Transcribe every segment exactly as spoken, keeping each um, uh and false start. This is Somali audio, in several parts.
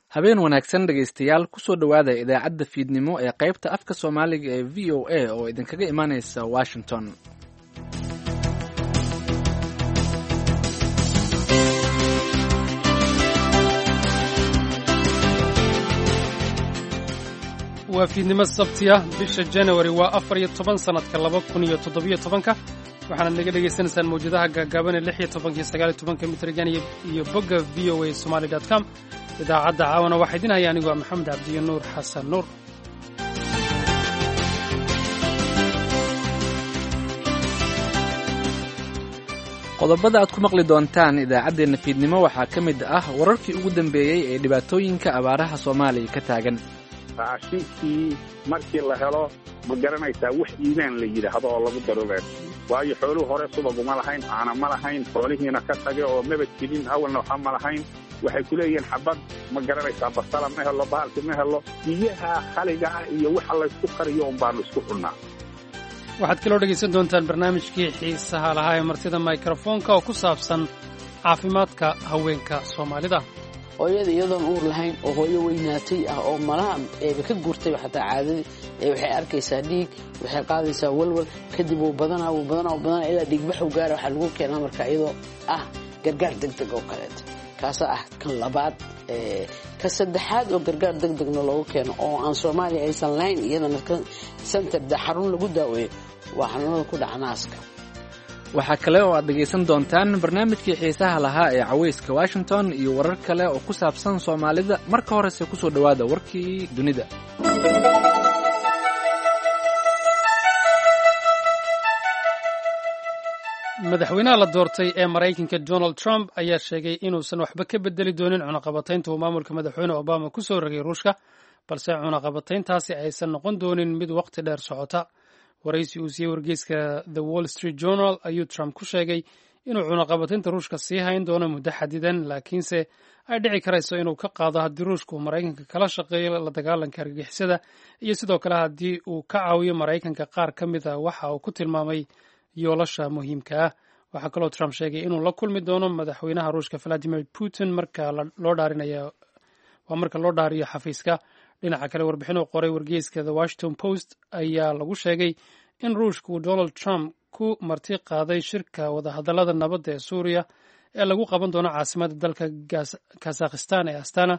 habeen wanaagsan dhegaystayaal kusoo dhowaada idaacadda fiidnimo ee qaybta afka soomaaliga ee v o a oo idinkaga imaanaysa washington. waa fiidnimo sabti ah bisha januari waa afar iyo toban sannadka laba kun iyo toddobiyo tobanka waxaanaad naga dhegaysanaysaan mawjadaha gaagaaban ee lix iyo tobanka iyo sagaal iyo tobanka mitrigan iyo bogga v o a somali dot com. idaacadda caawana waxaa idin haya anigu waa maxamed cabdiyo nuur xasan nuur. qodobada aad ku maqli doontaan idaacaddeenna fiidnimo waxaa ka mid ah wararkii ugu dambeeyey ee dhibaatooyinka abaaraha soomaaliya ka taagan. raashinkii markii la helo ma garanaysaa wax iimaan la yidhaahdo oo lagu darobeen waayo xooluhu hore subaguma lahayn caana ma lahayn xoolihiina ka tage oo maba jirin awalna waxa ma lahayn waxay ku leeyihiin xabad ma garanaysaa basala ma helo bahalki ma helo biyaha khaliga ah iyo waxa laysku qariyo un baanu isku cunnaa. waxaad kaloo dhegaysan doontaan barnaamijkii xiisaha lahaa ee martida mikrofoonka oo ku saabsan caafimaadka haweenka soomaalida. hooyada iyadoon uur lahayn oo hooyo weynaatay ah oo malaha eeba ka guurtay xataa caadadii waxay arkaysaa dhiig waxay qaadaysaa walwal kadib uu badanaa uu badanaa uu badanaa ilaa dhiigbax u gaara waxaa lagu keenaa marka iyadoo ah gargaar degdeg oo kaleeto kaasaa ah kan labaad ka saddexaad oo gargaar degdegna loogu keeno oo aan soomaaliya aysan lahayn iyadana center xarun lagu daaweeyo waa xanuunada ku dhaca naaska. waxaa kale oo aad dhegaysan doontaan barnaamijkii xiisaha lahaa ee cawayska washington iyo warar kale oo ku saabsan soomaalida. marka horese kusoo dhowaada warkii dunida. madaxweynaha la doortay ee maraykanka donald trump ayaa sheegay inuusan waxba ka bedeli doonin cunaqabataynta uu maamulka madaxweyne obama ku soo rogay ruushka, balse cunaqabatayntaasi aysan noqon doonin mid waqti dheer socota. waraysi uu siiyey wargeyska the wall street journal ayuu trump ku sheegay inuu cunaqabataynta ruushka sii hayn doono muddo xadidan, laakiinse ay dhici karayso inuu ka qaado haddii ruushka uu maraykanka kala shaqeeyo la dagaalanka argagixisada iyo sidoo kale haddii uu ka caawiyo maraykanka qaar ka mid a waxa uu ku tilmaamay yoolasha muhiimka ah. waxaa kaloo trump sheegay inuu la kulmi doono madaxweynaha ruushka valadimir putin marka loo dhaarinayo waa marka loo dhaariyo xafiiska. dhinaca kale warbixin uu qoray wargeyska the washington post ayaa lagu sheegay in ruushka uu donald trump ku marti qaaday shirka wadahadallada nabadda ee suuriya ee lagu qaban doono caasimadda dalka kazakhistan ee astana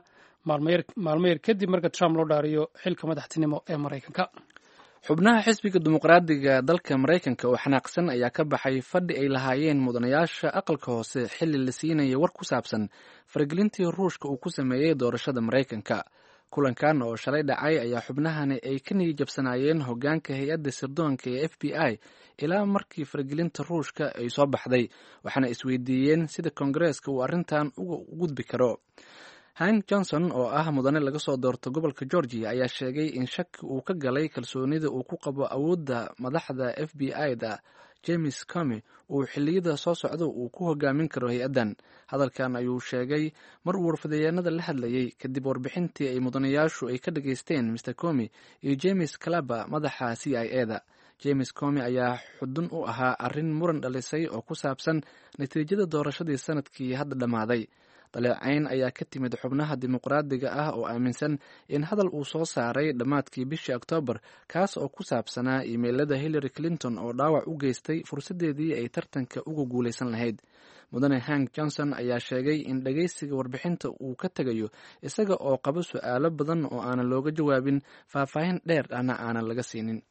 maalmo yar kadib marka trump loo dhaariyo xilka madaxtinimo ee maraykanka. xubnaha xisbiga dimuqraadiga dalka maraykanka oo xanaaqsan ayaa ka baxay fadhi ay lahaayeen mudanayaasha aqalka hoose xilli la siinaya war ku saabsan faragelintii ruushka uu ku sameeyey doorashada maraykanka. kulankan oo shalay dhacay ayaa xubnahani ay ka niyad jabsanaayeen hoggaanka hay-adda sirdoonka ee f b i ilaa markii faragelinta ruushka ay soo baxday, waxaana isweydiiyeen sida koongareeska uu arrintan uga gudbi karo. hank johnson oo ah mudane laga soo doorto gobolka georgia ayaa sheegay in shaki uu ka galay kalsoonida uu ku qabo awoodda madaxda f b i-da james comey uu xilliyada soo socda uu ku hogaamin karo hay-addan. hadalkan ayuu sheegay mar uu warfadeenada la hadlayay kadib warbixintii ay mudanayaashu ay ka dhageysteen mister comey iyo james calaba madaxa c i e da. james comey ayaa xudun u ahaa arrin muran dhalisay oo ku saabsan natiijada doorashadii sanadkii hadda dhammaaday. daleecayn ayaa ka timid xubnaha dimuqraadiga ah oo aaminsan in hadal uu soo saaray dhammaadkii bishii oktoobar kaas oo ku saabsanaa iimeylada hillary clinton oo dhaawac u geystay fursaddeedii ay tartanka uga guulaysan lahayd. mudane hank johnson ayaa sheegay in dhagaysiga warbixinta uu ka tegayo isaga oo qabo su'aalo badan oo aanan looga jawaabin, faahfaahin dheer ahna aanan laga siinin.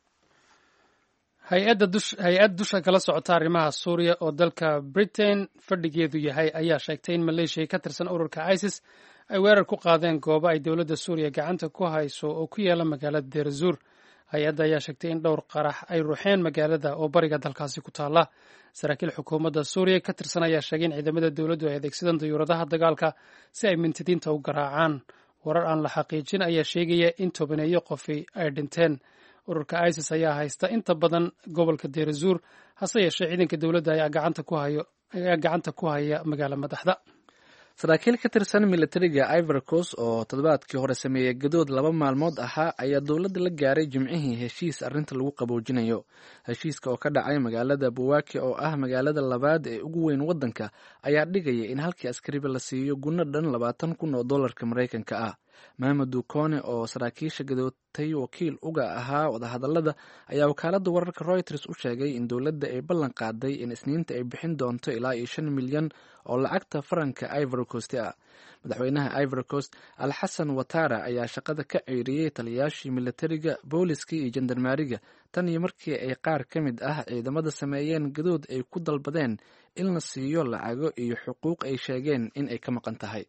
hay-ad dusha kala socota arrimaha suuriya oo dalka britain fadhigeedu yahay ayaa sheegtay in maleeshiya ka tirsan ururka isis ay weerar ku qaadeen goobo ay dowladda suuriya gacanta ku hayso oo ku yaala magaalada deerzuur. hay-adda ayaa sheegtay in dhowr qarax ay ruuxeen magaalada oo bariga dalkaasi ku taala. saraakiil xukuumadda suuriya ka tirsan ayaa sheegay in ciidamada dowladdu ay adeegsadaan dayuuradaha dagaalka si ay mintidiinta u garaacaan. warar aan la xaqiijin ayaa sheegaya in tobaneeyo qofi ay dhinteen. ururka isis ayaa haysta inta badan gobolka deerzuur, hase yeeshee ciidanka dowladda ayaa gacanta ku haya magaalo madaxda. saraakiil ka tirsan militariga ivory coast oo toddobaadkii hore sameeyey gadood laba maalmood ahaa ayaa dowladda la gaaray jimcihii heshiis arrinta lagu qaboojinayo. heshiiska oo ka dhacay magaalada buwaki oo ah magaalada labaad ee ugu weyn waddanka ayaa dhigaya in halkii askariba la siiyo gunno dhan labaatan kun oo dollarka maraykanka ah. maamadu kone oo saraakiisha gadootay wakiil uga ahaa wadahadalada ayaa wakaaladda wararka reuters u sheegay in dowladda ay ballan qaaday in isniinta ay bixin doonto ilaa iyo shan milyan oo lacagta faranka ivory coast ah. madaxweynaha ivory coast alxasan watara ayaa shaqada ka ceyriyey taliyayaashii militariga, booliska iyo jandarmaariga tan iyo markii ay qaar ka mid ah ciidamada sameeyeen gadood ay ku dalbadeen in la siiyo lacago iyo xuquuq ay sheegeen in ay ka maqan tahay.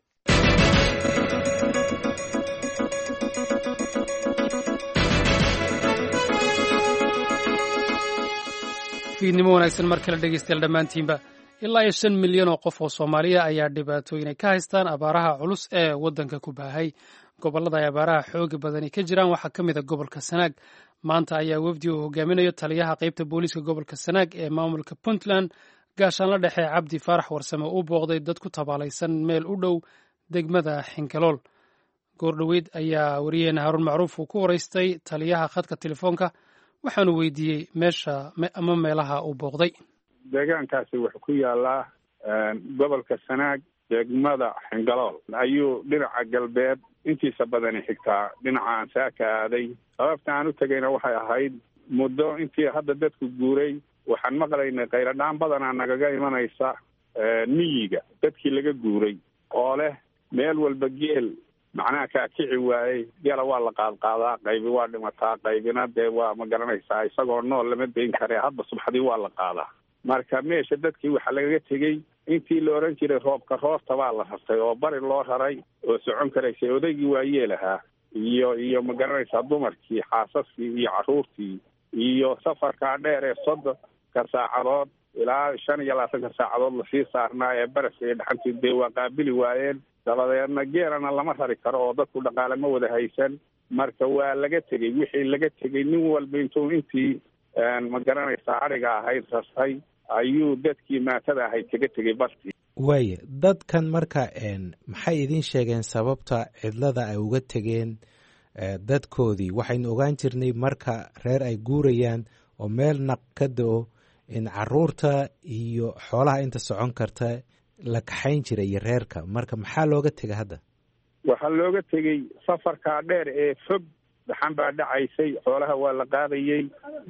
fiidnimo wanaagsan mar kale dhegeystayaal dhammaantiinba. ilaa iyo shan milyan oo qof oo Soomaaliya ayaa dhibaatooyin ay ka haystaan abaaraha culus ee waddanka ku baahay. gobollada ay abaaraha xooga badani ka jiraan waxaa ka mid a gobolka Sanaag. maanta ayaa wafdi uu hogaaminayo taliyaha qaybta booliiska gobolka Sanaag ee maamulka Puntland gaashaan la dhexe Cabdi Faarax Warsame uu booqday dad ku tabaalaysan meel u dhow degmada Xinkalool. goordhoweyd ayaa wariyaheena Haruun Macruuf uu ku waraystay taliyaha khadka telefoonka waxaanu weydiiyey meesha ama meelaha uu booqday. deegaankaasi wuxuu ku yaalaa gobolka Sanaag, degmada Xinkalool ayuu dhinaca galbeed intiisa badani xigtaa dhinaca aan saaka aaday. sababta aan u tegayna waxay ahayd muddo intii hadda dadku guuray waxaan maqlaynay qayladhaan badanaa nagaga imanaysa miyiga dadkii laga guuray oo leh meel walba geel macnaha kaa kici waayey, geela waa la qaadqaadaa, qaybi waa dhimataa, qaybina dee waa ma garanaysaa isagoo nool lama dayn karee hadda subaxdii waa la qaadaa. marka meesha dadkii waxaa lagaga tegey intii la oran jiray roobka roorta baa la rartay oo bari loo raray oo socon karaysay odaygii waa yeelahaa iyo iyo ma garanaysaa dumarkii, xaasaskii iyo carruurtii iyo safarkaa dheer ee soddonka saacadood ilaa shan iyo labaatanka saacadood lasii saarnaa ee baraska iyo dhaxantii dee waa qaabili waayeen. dabadeedna geelana lama rari karo oo dadku dhaqaale ma wada haysan. marka waa laga tegey wixii laga tegey nin walba intuu intii ma garanaysaa adhiga ahayd rastay ayuu dadkii maatada ahayd kaga tegey bartii. waaye dadkan marka maxay idiin sheegeen sababta cidlada ay uga tegeen dadkoodii? waxaynu ogaan jirnay marka reer ay guurayaan oo meel naq ka da-o in caruurta iyo xoolaha inta socon karta la kaxayn jiray iyo reerka. marka maxaa looga tegay hadda? waxaa looga tegey safarkaa dheer ee fog dhaxan baa dhacaysay, xoolaha waa la qaadayey.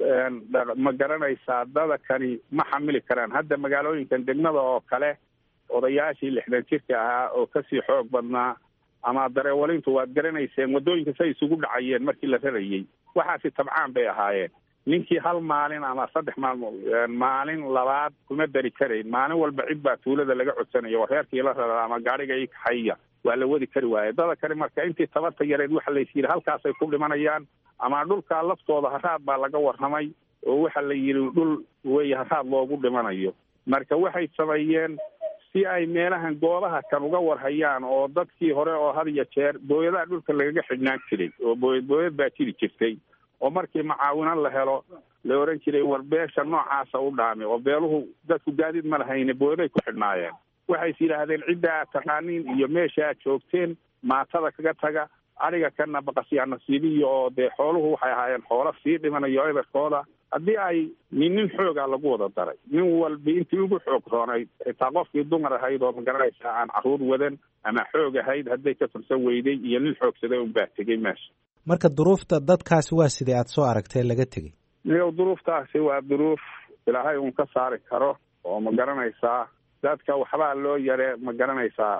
ma garanaysaa dada kani ma xamili karaan. hadda magaalooyinkan degmada oo kale odayaashii lixdan jirka ahaa oo kasii xoog badnaa ama dareewalintu waad garanayseen waddooyinka say isugu dhacayeen markii la rarayey. waxaasi tabcaan bay ahaayeen. ninkii hal maalin ama saddex maalmo maalin labaad kuma dari karayn. maalin walba cid baa tuulada laga codsanaya oo reerkii la raraa ama gaadhiga ii kaxaya waa la wadi kari waaye. dada kale marka intii tabarta yareed waxa lays yidhi halkaasay ku dhimanayaan ama dhulkaa laftooda haraad baa laga warramay oo waxa la yidhi dhul wey haraad loogu dhimanayo. marka waxay sameeyeen si ay meelahan goobaha kan uga warhayaan oo dadkii hore oo had iyo jeer booyadaha dhulka lagaga xidhnaan jiray oo booyad booyad baa jiri jirtay oo markii macaawinad la helo la oran jiray war beesha noocaasa u dhaami oo beeluhu dadku gaadiid ma lahayne booyaday ku xidhnaayeen. waxay is yidhaahdeen cidda aad taqaaniin iyo meesha aad joogteen maatada kaga taga, adhiga kana baqasyaa nasiibiya oo dee xooluhu waxay ahaayeen xoolo sii dhimanayo eberkooda. haddii ay nin nin xoogaa lagu wada daray, nin walba intii ugu xoog roonayd xitaa qofkii dumar ahayd oo ma garanaysaa aan carruur wadan ama xoog ahayd hadday ka fursan weyday iyo nin xoogsaday unbaa tegey meesha. marka duruufta dadkaasi waa sidai aad soo aragtee laga tegey? niyow duruuftaasi waa duruuf ilaahay uun ka saari karo oo ma garanaysaa dadka waxbaa loo yare ma garanaysaa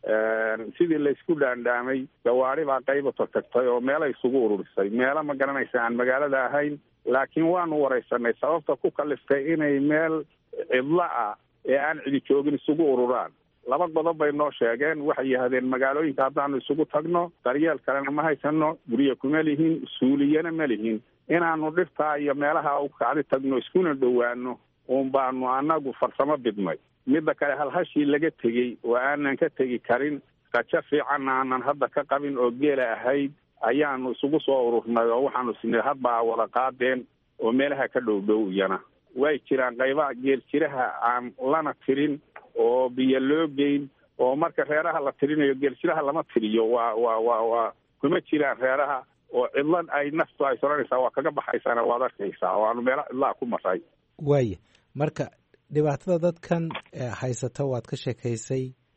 sidii laysku dhaandhaamay gawaari baa qayba tagtagtay oo meela isugu ururisay meelo ma garanaysa aan magaalada ahayn. laakiin waanu waraysanay sababta ku kaliftay inay meel cidla ah ee aan cidi joogin isugu ururaan. laba qodob bay noo sheegeen. waxay yidhahdeen magaalooyinka haddaanu isugu tagno daryeel kalena ma haysano, guryo kuma lihin, suuliyana ma lihin. inaanu dhirtaa iyo meelaha u kacdi tagno iskuna dhowaano uun baanu anagu farsamo bidnay. midda kale halhashii laga tegey oo aanan ka tegi karin rajo fiican aanan hadda ka qabin oo geela ahayd ayaanu isugu soo ururnay oo waxaanu sinay hadbaa wada qaadeen oo meelaha ka dhow dhow iyana way jiraan qaybaha geel jiraha aan lana tirin oo biyo loo geyn oo marka reeraha la tirinayo geel jiraha lama tiriyo waa waa waa waa kuma jiraan reeraha oo cidlan ay naftu ay soranaysaa waa kaga baxaysaana waad arkaysaa oo aanu meelo cidlaa ku maray. waaya marka dhibaatada dadkan haysata waad ka sheekaysay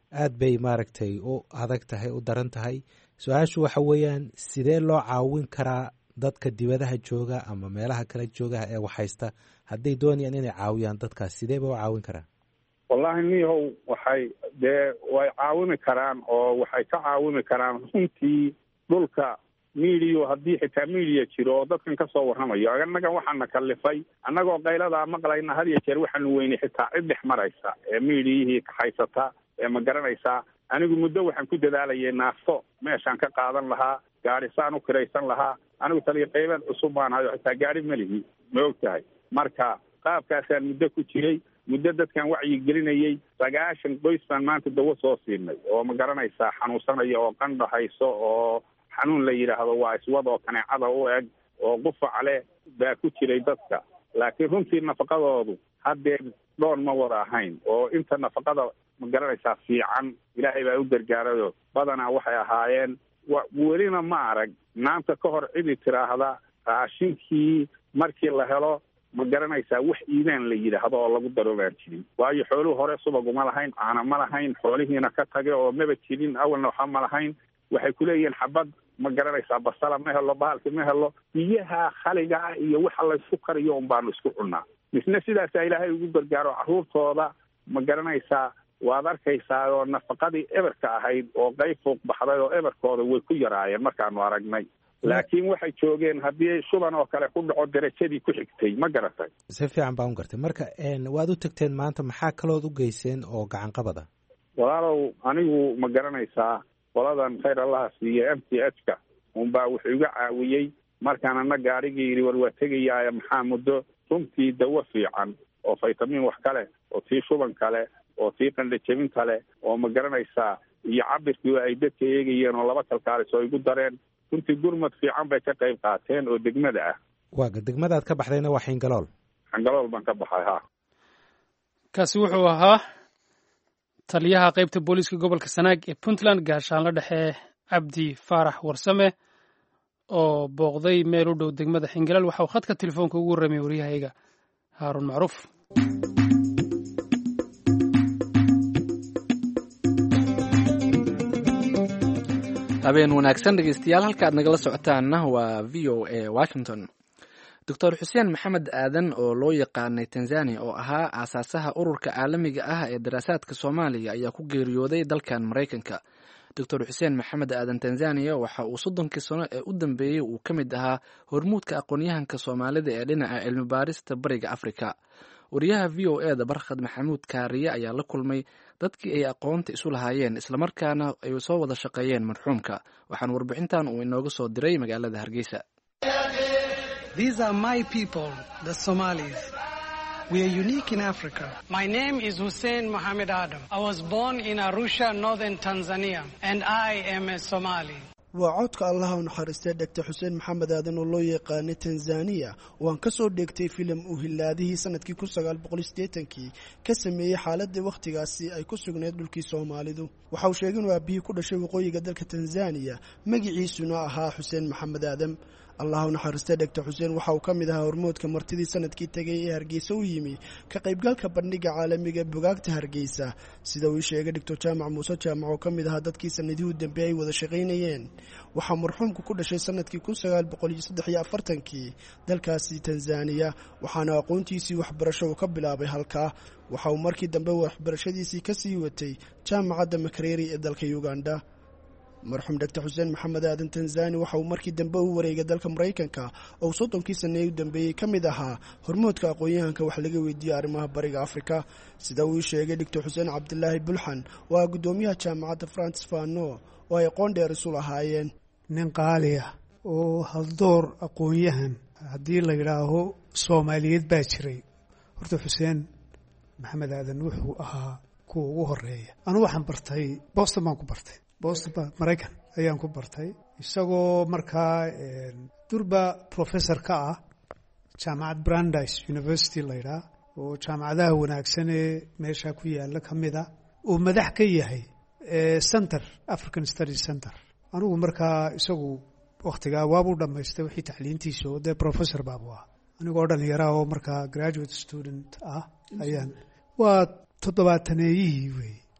aad bay maaragtay u adag tahay u daran tahay. su-aashu waxa weeyaan sidee loo caawin karaa dadka dibadaha jooga ama meelaha kale joogaha ee waxhaysta hadday doonayaan inay caawiyaan dadkaas sidee ba u caawin karaan? wallahi niyahow waxay dee way caawimi karaan oo waxay ka caawimi karaan runtii dhulka midiyo haddii xitaa midiya jiro oo dadkan ka soo warramayo. annagan waxaana kallifay annagoo qayladaa maqlayna had iyo jeer waxaanu weynay xitaa cid dhex maraysa ee midiyihii kaxaysata ee ma garanaysaa. anigu muddo waxaan ku dadaalayay naafto meeshaan ka qaadan lahaa, gaadhisaan u kiraysan lahaa. anigu taliya qaybeed cusub baan hayo xitaa gaadhi melihi ma og tahay. marka qaabkaasaan muddo ku jiray, muddo dadkan wacyi gelinayay. sagaashan qoys baan maanta dawo soo siinay oo ma garanaysaa xanuunsanaya oo qandhahayso oo xanuun la yidhaahdo waa iswad oo kaneecada u eg oo qufac leh baa ku jiray dadka. laakiin runtii nafaqadoodu haddee dhoon ma wada ahayn oo inta nafaqada ma garanaysaa fiican ilaahay baa u gargaarayo badanaa waxay ahaayeen welina ma arag maanta ka hor cidi tiraahda raashinkii markii la helo ma garanaysaa wax iidaan la yidhaahdo oo lagu daro baan jirin. waayo xooluhu hore subaguma lahayn, caana ma lahayn, xoolihiina ka tage oo maba jirin, awalna waxa ma lahayn. waxay ku leeyihiin xabad ma garanaysaa basala ma helo, bahalki ma helo. biyaha khaligaa iyo waxa laysku kariyo un baanu isku cunnaa. misna sidaasaa ilaahay ugu gargaaro carruurtooda ma garanaysaa waad arkaysaa oo nafaqadii eberka ahayd oo qayb fuuq baxday oo eberkooda way ku yaraayeen markaanu aragnay. laakiin waxay joogeen haddii shuban oo kale ku dhaco darajadii ku xigtay. ma garatay? si fiican baan u gartay. marka waad u tagteen maanta, maxaa kalood u geyseen oo gacan qabada? walaalow anigu ma garanaysaa qoladan khayr allaha siiye m t h ka unbaa wuxuu iga caawiyey markaan ana gaarigii yidhi war waa tegayaaya maxaa muddo runtii dawo fiican oo faytamiin wax kale oo tii shuban kale oo tii qandhajebin kale oo ma garanaysaa iyo cabirkii ay dadka eegayeen oo laba kalkaalis oo igu dareen. runtii gurmad fiican bay ka qayb qaateen oo degmada ah. waaga degmadaad ka baxdayna waa xingalool? xingalool baan ka baxay. ha kaasi wuxuu ahaa taliyaha qaybta booliiska gobolka sanaag ee puntland gaashaanla dhexe cabdi faarax warsame oo booqday meel u dhow degmada xingalool. waxa uu khadka telefoonka ugu warramay waryahayga haaruun macruuf. habeen wanaagsan dhegeystayaal, halka aad nagala socotaanna waa v o a washington. doctor xuseen maxamed aadan oo loo yaqaanay tanzania oo ahaa aasaasaha ururka caalamiga ah ee daraasaadka soomaaliya ayaa ku geeriyooday dalkan maraykanka. doctor xuseen maxamed aadan tanzania waxa uu soddonkii sano ee u dambeeyey uu ka mid ahaa hormuudka aqoon-yahanka soomaalida ee dhinaca cilmi baarista bariga afrika. wariyaha v o eda barkhad maxamuud kaariye ayaa la kulmay dadkii ay aqoonta isu lahaayeen islamarkaana ay soo wada shaqeeyeen marxuumka. waxaan warbixintan uu inooga soo diray magaalada Hargeysa. These are my people, the Somalis. We are unique in Africa. My name is Hussein Mohammed Adam. I was born in Arusha, northern Tanzania, and I am a Somali. waa codka allaha u naxariistay dhegta xuseen maxamed aadan oo loo yaqaanay tanzania waan ka soo dheegtay filim uu hilaadihii sanadkii kun sagaal boqol siddeetankii ka sameeyey xaaladii wakhtigaasi ay ku sugnayd dhulkii soomaalidu. waxa uu sheegay inuu aabihii ku dhashay waqooyiga dalka tanzania, magiciisuna ahaa xuseen maxamed aadan. allaha u naxariistay dhegta xuseen waxa uu ka mid ahaa hormoodka martidii sanadkii tegay ee hargeysa u yimi ka qaybgalka bandhiga caalamiga ee bugaagta hargeysa, sida uu sheegay doctor jaamac muuse jaamac oo ka mid ahaa dadkii sanadihii u dambeeyey ay wada shaqaynayeen. waxaa marxuumku ku dhashay sanadkii kun sagaal boqol iyo saddex iyo afartankii dalkaasi tanzania, waxaana aqoontiisii waxbarasho uu ka bilaabay halkaa. waxa uu markii dambe waxbarashadiisii ka sii watay jaamacadda makereri ee dalka uganda. marxuum doctor xuseen maxamed aadan tanzania waxa uu markii dambe u wareegay dalka maraykanka oo soddonkii sane ee u dambeeyey ka mid ahaa hormoodka aqoon-yahanka wax laga weydiiyey arrimaha bariga afrika, sida uu sheegay doctor xuseen cabdilaahi bulxan oo ah guddoomiyaha jaamacadda francis fano oo ay aqoon dheer isu lahaayeen. nin qaali ah oo haldoor aqoon-yahan haddii la yidhaaho soomaaliyeed baa jiray. horta xuseen maxamed aadan wuxuu ahaa kuwa ugu horeeya. anu waxaan bartay boston baan ku bartay boston maraykan ayaan ku bartay, isagoo markaa durba professor ka ah jaamacad Brandeis University la yidhaah oo jaamacadaha wanaagsan ee meesha ku yaala ka mid ah, uu madax ka yahay center African Studies Center. anigu markaa isagu wakhtigaa waabuu dhammaystay wixii tacliintiisa oo dee professor baabu ah. anigoo dhalinyara oo markaa graduate student ah ayaan waa toddobaataneeyihii wey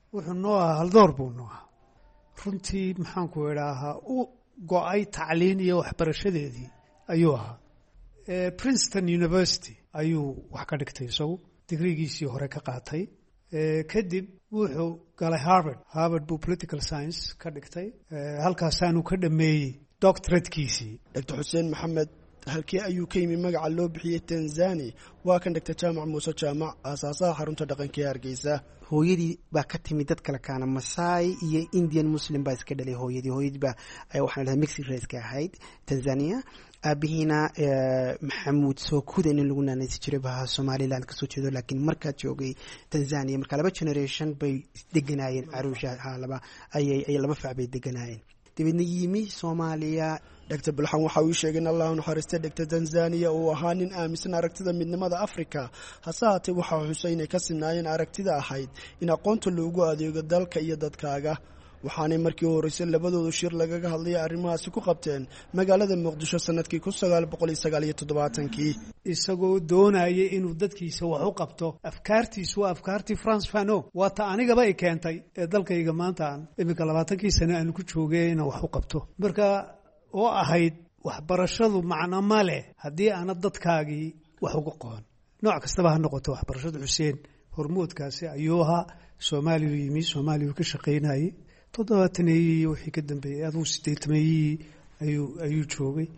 wuxuu noo ahaa haldoor buu noo ahaa runtii maxaanku idhaahaa u go-ay tacliin iyo waxbarashadeedii ayuu ahaa Princeton University ayuu wax ka dhigtay isagu digrigiisii hore ka qaatay kadib wuxuu galay Harvard Harvard buu political science ka dhigtay halkaasaanu ka dhameeyey doctoratekiisii Doctor Xuseen Maxamed halkii ayuu ka yimi magaca loo bixiyey Tanzania waa kan Doctor Jaamac Muuse Jaamac aasaasaha xarunta dhaqanka ee Hargeysa hooyadii baa ka timid dad kale kaana Maasai iyo Indian Muslim baa iska dhalay hooyadii hooyadii baa ay waxaan leeyahay mixed race ka ahayd Tanzania aabihina Maxamuud Sookuda in lagu naanaysi jiray baa Somaliland ka soo jeedo laakiin markaa joogay Tanzania marka laba generation bay deganayeen Arusha laba ayay ay laba fac bay deganayeen dibadna yimi Soomaaliya Doctor Bulxan waxa uu sheegay in Allah naxariistay Doctor Tanzania uu ahaa nin aaminsan aragtida midnimada Afrika hasaatee waxa uu xusay ka sinaayeen aragtida ahayd in aqoonta loogu adeego dalka iyo dadkaaga waxaanay markii horeysay labadoodu shir lagaga hadlay arrimahaasi ku qabteen magaalada Muqdisho sanadkii kun sagaal boqol sagaal iyo toddobaatan-kii isagoo doonayay inuu dadkiisa wax u qabto afkaartiisu waa afkaartii France Fanon waa ta anigaba ay keentay ee dalkayga maanta aan imika labaatankii sano aan ku joogay inaan wax u qabto marka oo ahayd waxbarashadu macna ma leh haddii aana dadkaagii wax uga qoon nooc kastaba ha noqoto waxbarashada Xuseen hormoodkaasi ayuu ahaa Soomaaliya yimi Soomaaliya ka shaqeynayay toddobaataneeyay wixii ka dambeeyay aduu sideetameeyay ayuu ayuu joogay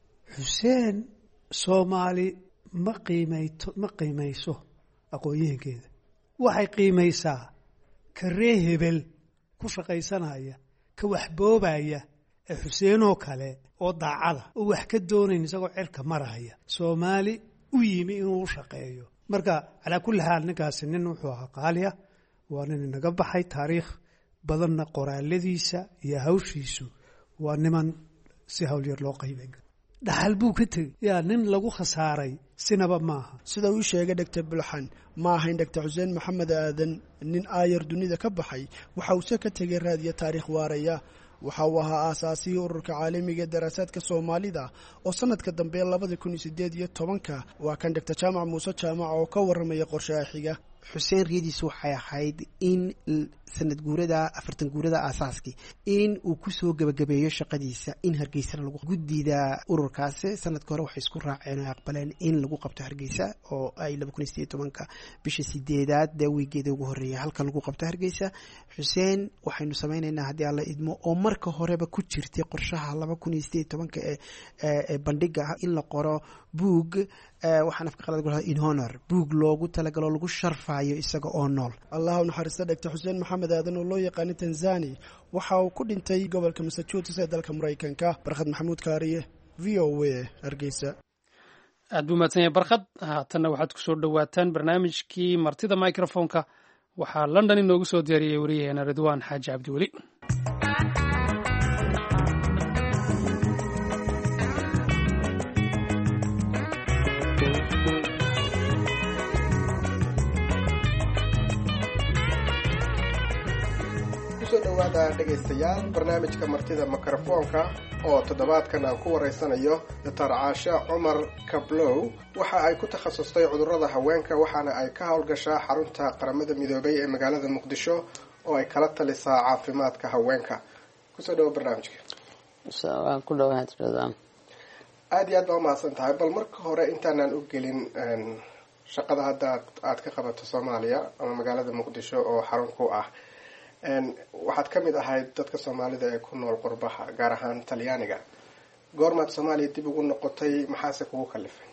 Xuseen Soomaali ma qiimayto ma qiimayso aqoonyahankeeda waxay qiimaysaa ka ree hebel ku shaqaysanaya ka wax boobaya ee Xuseen oo kale oo daacada oo wax ka doonayn isagoo cirka maraya Soomaali u yimi inuu shaqeeyo marka ala kulli xaal ninkaasi nin wuxuu ahaa qaaliya waa nin naga baxay taariikh badanna qoraaladiisa iyo hawshiisu waa niman si hawl yar loo qaybay dhaxal buu ka tagay yaa nin lagu khasaaray sinaba maaha sida uu sheegay Doctor Bulxan ma ahayn Doctor Xuseen Maxamed Aadan nin aayar dunida ka baxay waxa uu ka tagay raadiyo taariikh waaraya waxa uu ahaa aasaasii ururka caalamiga daraasaadka Soomaalida oo sanadka dambe laba kun iyo siddeed iyo toban-ka waa kan Doctor Jaamac Muuse Jaamac oo ka waramaya qorshaha xiga Xuseen riidiisu waxay ahayd in sanad guurada afartan guurada aasaaskii in uu ku soo gabagabeeyo shaqadiisa in Hargeysa lagu guddiida ururkaasi sanadka hore waxay isku raaceen oo aqbaleen in lagu qabto Hargeysa oo ay laba kun iyo siddeed iyo toban-ka bishii sideedaad dawigeeda ugu horeeyay halka lagu qabto Hargeysa Xuseen waxaynu sameynaynaa haddii alla idmo oo marka horeba ku jirtay qorshaha laba kun iyo siddeed iyo toban-ka ee ee bandhiga in la qoro buug waxaan afka qalad golaha in honor buug loogu talagalo lagu sharfayo isaga oo nool Allah u naxariisto Doctor Xuseen Maxamed Aadan oo loo yaqaan Tanzania waxa uu ku dhintay gobolka Massachusetts ee dalka Mareykanka Barkhad Maxamuud Kaariye V O A Hargeysa aad buu mahadsan yahay Barkhad haatanna waxaad ku soo dhawaataan barnaamijkii martida microphone-ka waxaa London inoogu soo diyaariyay wariyaheena Ridwaan Xaaji Cabdiweli dhawaada dhegaystayaal barnaamijka martida mikrofoonka oo toddobaadkan aan ku wareysanayo Doctor Caasha Cumar Kablow waxa ay ku takhasustay cudurrada haweenka waxaana ay ka howlgashaa xarunta qaramada midoobay ee magaalada Muqdisho oo ay kala talisaa caafimaadka haweenka kusoo dhawo barnaamijka waan ku dhawaad Ridwaan aad iyo aad baa mahadsan tahay bal marka hore intaanan u gelin shaqada hadda aad ka qabato Soomaaliya ama magaalada Muqdisho oo xarun ku ah waxaad ka mid ahayd dadka Soomaalida ee ku nool qurbaha gaar ahaan Talyaaniga goormaad Soomaaliya dib ugu noqotay maxaase kugu kalifay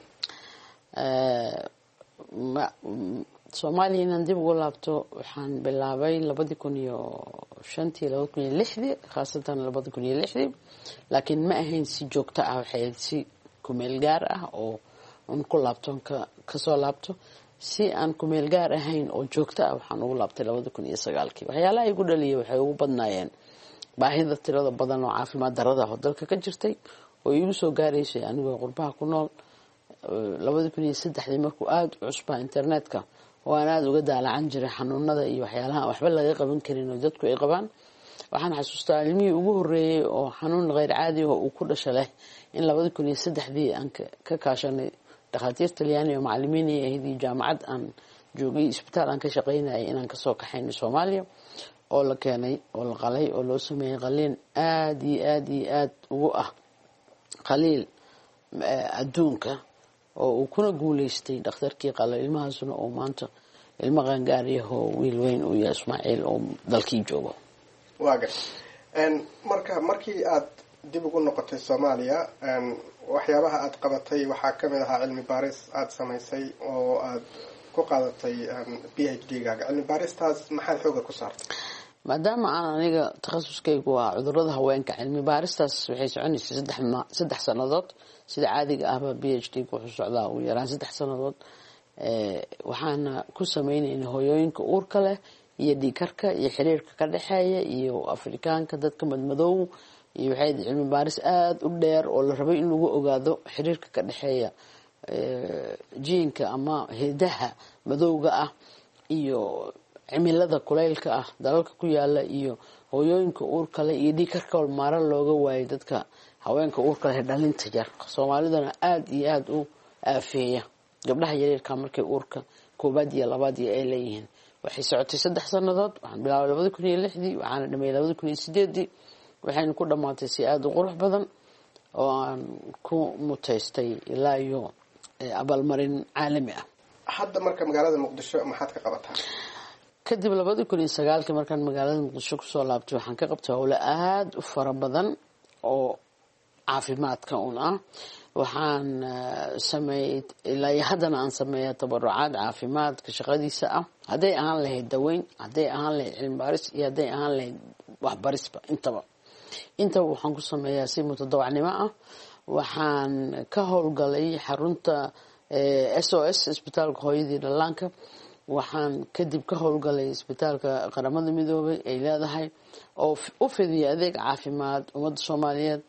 Soomaaliya inaan dib ugu laabto waxaan bilaabay labadii kun iyo shantii labadii kun iyo lixdii khaasatan labadii kun iyo lixdii laakiin ma ahayn si joogto ah waxay si ku meel gaar ah oo aan ku laabto ka soo laabto si aan ku meel gaar ahayn oo joogto ah waxaan ugu laabtay labadii kun iyo sagaalkii waxyaalaha igu dhaliyay waxay ugu badnaayeen baahida tirada badan oo caafimaad darrada oo dalka ka jirtay oo igu soo gaaraysay anigoo qurbaha ku nool labadii kun iyo saddexdii markuu aad u cusbaa internetka oo aan aad uga daalacan jiray xanuunada iyo waxyaalaha waxba laga qaban karin oo dadku ay qabaan waxaan xasuustaa ilmihii ugu horeeyay oo xanuun غير caadi ah uu ku dhashay leh in labadii kun iyo saddexdii aan ka kaashanay dhakhaatiir Talyaani oo macallimiin ah ee jaamacad aan joogay isbitaal aan ka shaqeynayay inaan ka soo kaxayno Soomaaliya oo la keenay oo la qalay oo loo sameeyey qaliin aada iyo aada iyo aada ugu ah qaliil adduunka oo uu kuna guuleystay dhakhtarkii qalo ilmahaasuna oo maanta ilmo qaangaariyahoo wiil weyn uu yahay ismaaciil oo dalkii joogo. waaga marka markii aad dib ugu noqotay soomaaliya waxyaabaha aad qabatay waxaa kamid ahaa cilmi baaris aada samaysay oo aad ku qaadatay b h d gaaga. cilmi baaristaas maxaad xooga ku saartay? maadaama aan aniga takhasuskaygu waa cudurada haweenka, cilmi baaristaas waxay soconaysay saddex saddex sannadood sida caadiga ahba b h d ku wuxuu socdaa ugu yaraan saddex sannadood. waxaana ku sameynayna hooyooyinka uurka leh iyo dhiikarka iyo xiriirka ka dhexeeya iyo afrikaanka dadka madmadow iyo waxay cilmi baaris aada u dheer oo la rabay in lagu ogaado xiriirka ka dhexeeya jiinka ama hidaha madowga ah iyo cimilada kulaylka ah dalalka ku yaala iyo hooyooyinka uurka leh iyo dhiikarka maara looga waayay dadka haweenka uurka leh dhalinta yar. soomaalidana aada iyo aada u aafeeya gabdhaha yaryarka markay uurka koobaad iyo labaad iyo ay leeyihiin. waxay socotay saddex sannadood. waxaan bilaabay labada kun iyo lixdii waxaana dhameeyay labada kun iyo sideedii waxayna ku dhammaatay si aada u qurux badan oo aan ku mutaystay ilaa iyo abaalmarin caalami ah. hadda marka magaalada muqdisho maxaad ka qabataa? kadib labada kun iyo sagaalkii markaan magaalada muqdisho kusoo laabtay waxaan ka qabtay howlo aada u fara badan oo caafimaadka un ah. waxaan sameeyey ilaa iyo haddana aan sameeya tabarucaad caafimaadka shaqadiisa ah, hadday ahaan lahayd daweyn, hadday ahaan lahayd cilmi baaris iyo hadday ahaan lahayd waxbarisba. intaba intaba waxaan ku sameeyaa si mutadawacnimo ah. waxaan ka howlgalay xarunta s o s isbitaalka hooyadii dhallaanka. waxaan kadib ka howlgalay isbitaalka qaramada midoobay ay leedahay oo u fidiya adeeg caafimaad ummadda soomaaliyeed.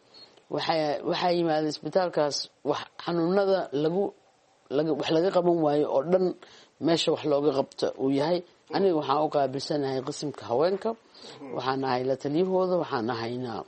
waxaa yimaada isbitaalkaas wax xanuunada lagu wax laga qaban waayo oo dhan meesha wax looga qabta uu yahay. aniga waxaan u qaabilsanahay qismka haweenka, waxaan ahay la taliyahooda, waxaan ahaynaa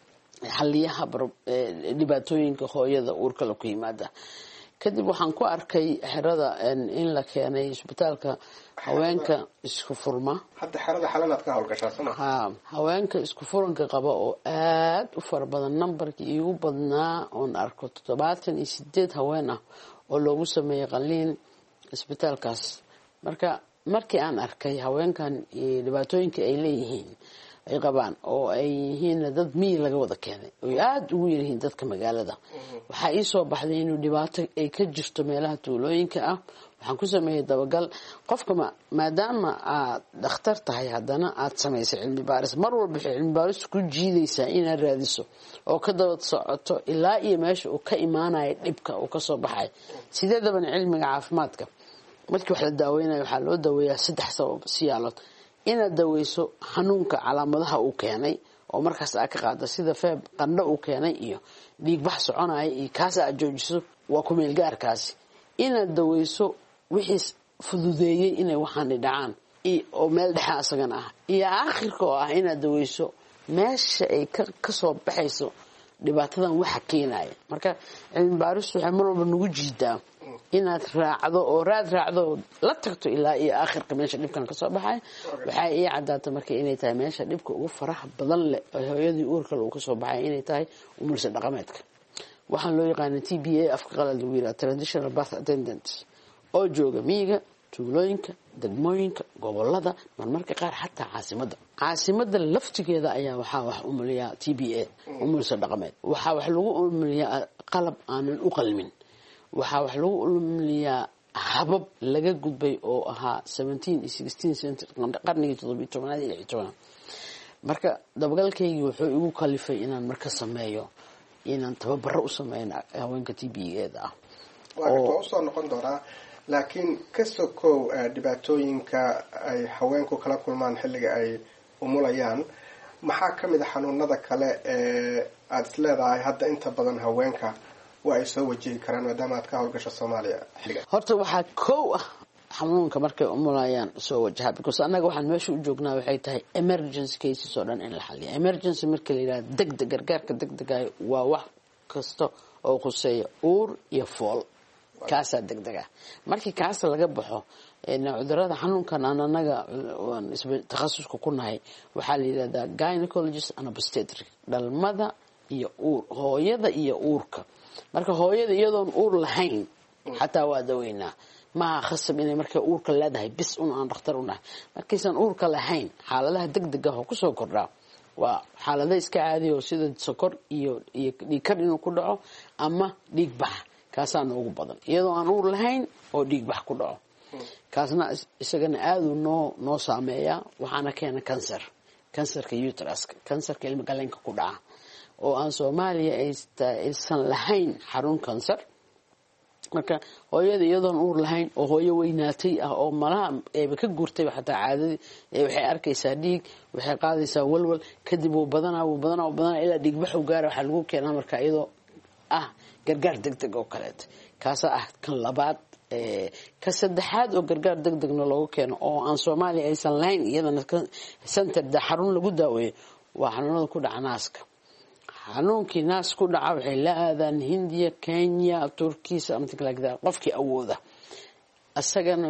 xaliyaha dhibaatooyinka hooyada uurkala ku yimaada. kadib waxaan ku arkay xerada in la keenay isbitaalka haweenka isku furma. hadda xerada xalanaad ka howlgashaa soma? ha haweenka isku furanka qaba oo aada u fara badan. nambarkii iigu badnaa oon arko toddobaatan iyo sideed haween ah oo loogu sameeyey qaliin isbitaalkaas. marka markii aan arkay haweenkan dhibaatooyinka ay leeyihiin ay qabaan oo ay yihiin dad miyi laga wada keenay oo aada ugu yaryihiin dadka magaalada, waxaa ii soo baxday inuu dhibaato ay ka jirto meelaha tuulooyinka ah. waxaan ku sameeyey dabagal. qofka maadaama aad dhakhtar tahay haddana aad samaysay cilmi baaris, mar walba waxay cilmi baaris ku jiidaysaa inaad raadiso oo ka daba socoto ilaa iyo meesha uu ka imaanayo dhibka uu kasoo baxay. sideedabana cilmiga caafimaadka markii wax la daaweynayo waxaa loo daweeyaa saddex sabab siyaalood. inaad daweyso xanuunka calaamadaha uu keenay oo markaas aad ka qaada sida feeb qandho uu keenay iyo dhiigbax soconaya iyo kaas aad joojiso waa ku meel gaarkaasi. inaad daweyso wixii fududeeyey inay waxaani dhacaan oo meel dhexe asagana ah, iyo aakhirka oo ah inaad daweyso meesha ay kasoo baxayso dhibaatadan waxa keenaya. marka cilmi baaristu waxay mar walba nagu jiidaa inaad raacdo oo raad raacdo la tagto ilaa iyo aakhirka meesha dhibkan kasoo baxay. waxaa ii cadaata marka inay tahay meesha dhibka ugu faraha badan leh oo hooyadii uurkale uu kasoo baxay inay tahay umulsa dhaqameedka. waxaan loo yaqaana t b a afka qalad lagu yiraahdo traditional birth attendants oo jooga miyiga, tuulooyinka, degmooyinka, gobolada, marmarka qaar xataa caasimada. caasimada laftigeeda ayaa waxaa wax umuliyaa t b a umulsa dhaqameed. waxaa wax lagu umuliyaa qalab aanan u qalmin. waxaa wax lagu umuliyaa habab laga gudbay oo ahaa seventeen iyo sixteen qarnigii toddobiyo tobanaad iyo lix iyo tobanaad. marka dabagalkaygii wuxuu igu kalifay inaan marka sameeyo inaan tababaro u sameyna haweenka t b-geeda ah. waa usoo noqon doonaa, laakiin ka sokow dhibaatooyinka ay haweenku kala kulmaan xilliga ay umulayaan, maxaa ka mid a xanuunada kale ee aada is leedahay hadda inta badan haweenka waa ay soo wajihi karaan maadaama aad ka howlgasho Soomaaliya xilliga? horta waxaa kow ah xanuunka markay umulayaan soo wajaha, because annaga waxaan meesha u joognaa waxay tahay emergency cases oo dhan in la xaliyo. emergency marka la yidhaha degdeg gargaarka degdegayo waa wax kasta oo khuseeya uur iyo fool, kaasaa degdeg ah. markii kaas laga baxo cudurada xanuunkan aan anaga takhasusku ku nahay waxaa la yidhahdaa gynecologist and obstetric dhalmada iyo uur hooyada iyo uurka marka hooyada iyadoon uur lahayn xataa waa daweynaa maaha khasab inay markay uurka leedahay bis un aan dhakhtar u nahay markaysan uurka lahayn xaaladaha degdeg ah oo kusoo kordhaa waa xaalada iska caadiya oo sida sokor iyo iyo dhiigkar inuu ku dhaco ama dhiig bax kaasaa noogu badan iyadoo aan uur lahayn oo dhiig bax ku dhaco kaasna isagana aaduu noo noo saameeyaa waxaana keena cancer cancerka uteruska cancerka ilma galeenka ku dhaca oo aan Soomaaliya aysan lahayn xarun cancer marka hooyada iyadoon uur lahayn oo hooyo weynaatay ah oo malaha eeba ka guurtay xataa caadadii waxay arkaysaa dhiig waxay qaadaysaa walwal kadib uu badanaa uu badanaa uu badanaa ilaa dhiig bax u gaaro waxa lagu keenaa marka iyadoo ah gargaar degdeg oo kale kaasa ah kan labaad ka saddexaad oo gargaar degdegna loogu keeno oo aan Soomaaliya aysan lahayn iyadana center da xarun lagu daaweeyo waa xanuunada ku dhaca naaska xanuunkii naas ku dhaca waxay la aadaan Hindiya Kenya Turkiya something like that qofkii awooda asagana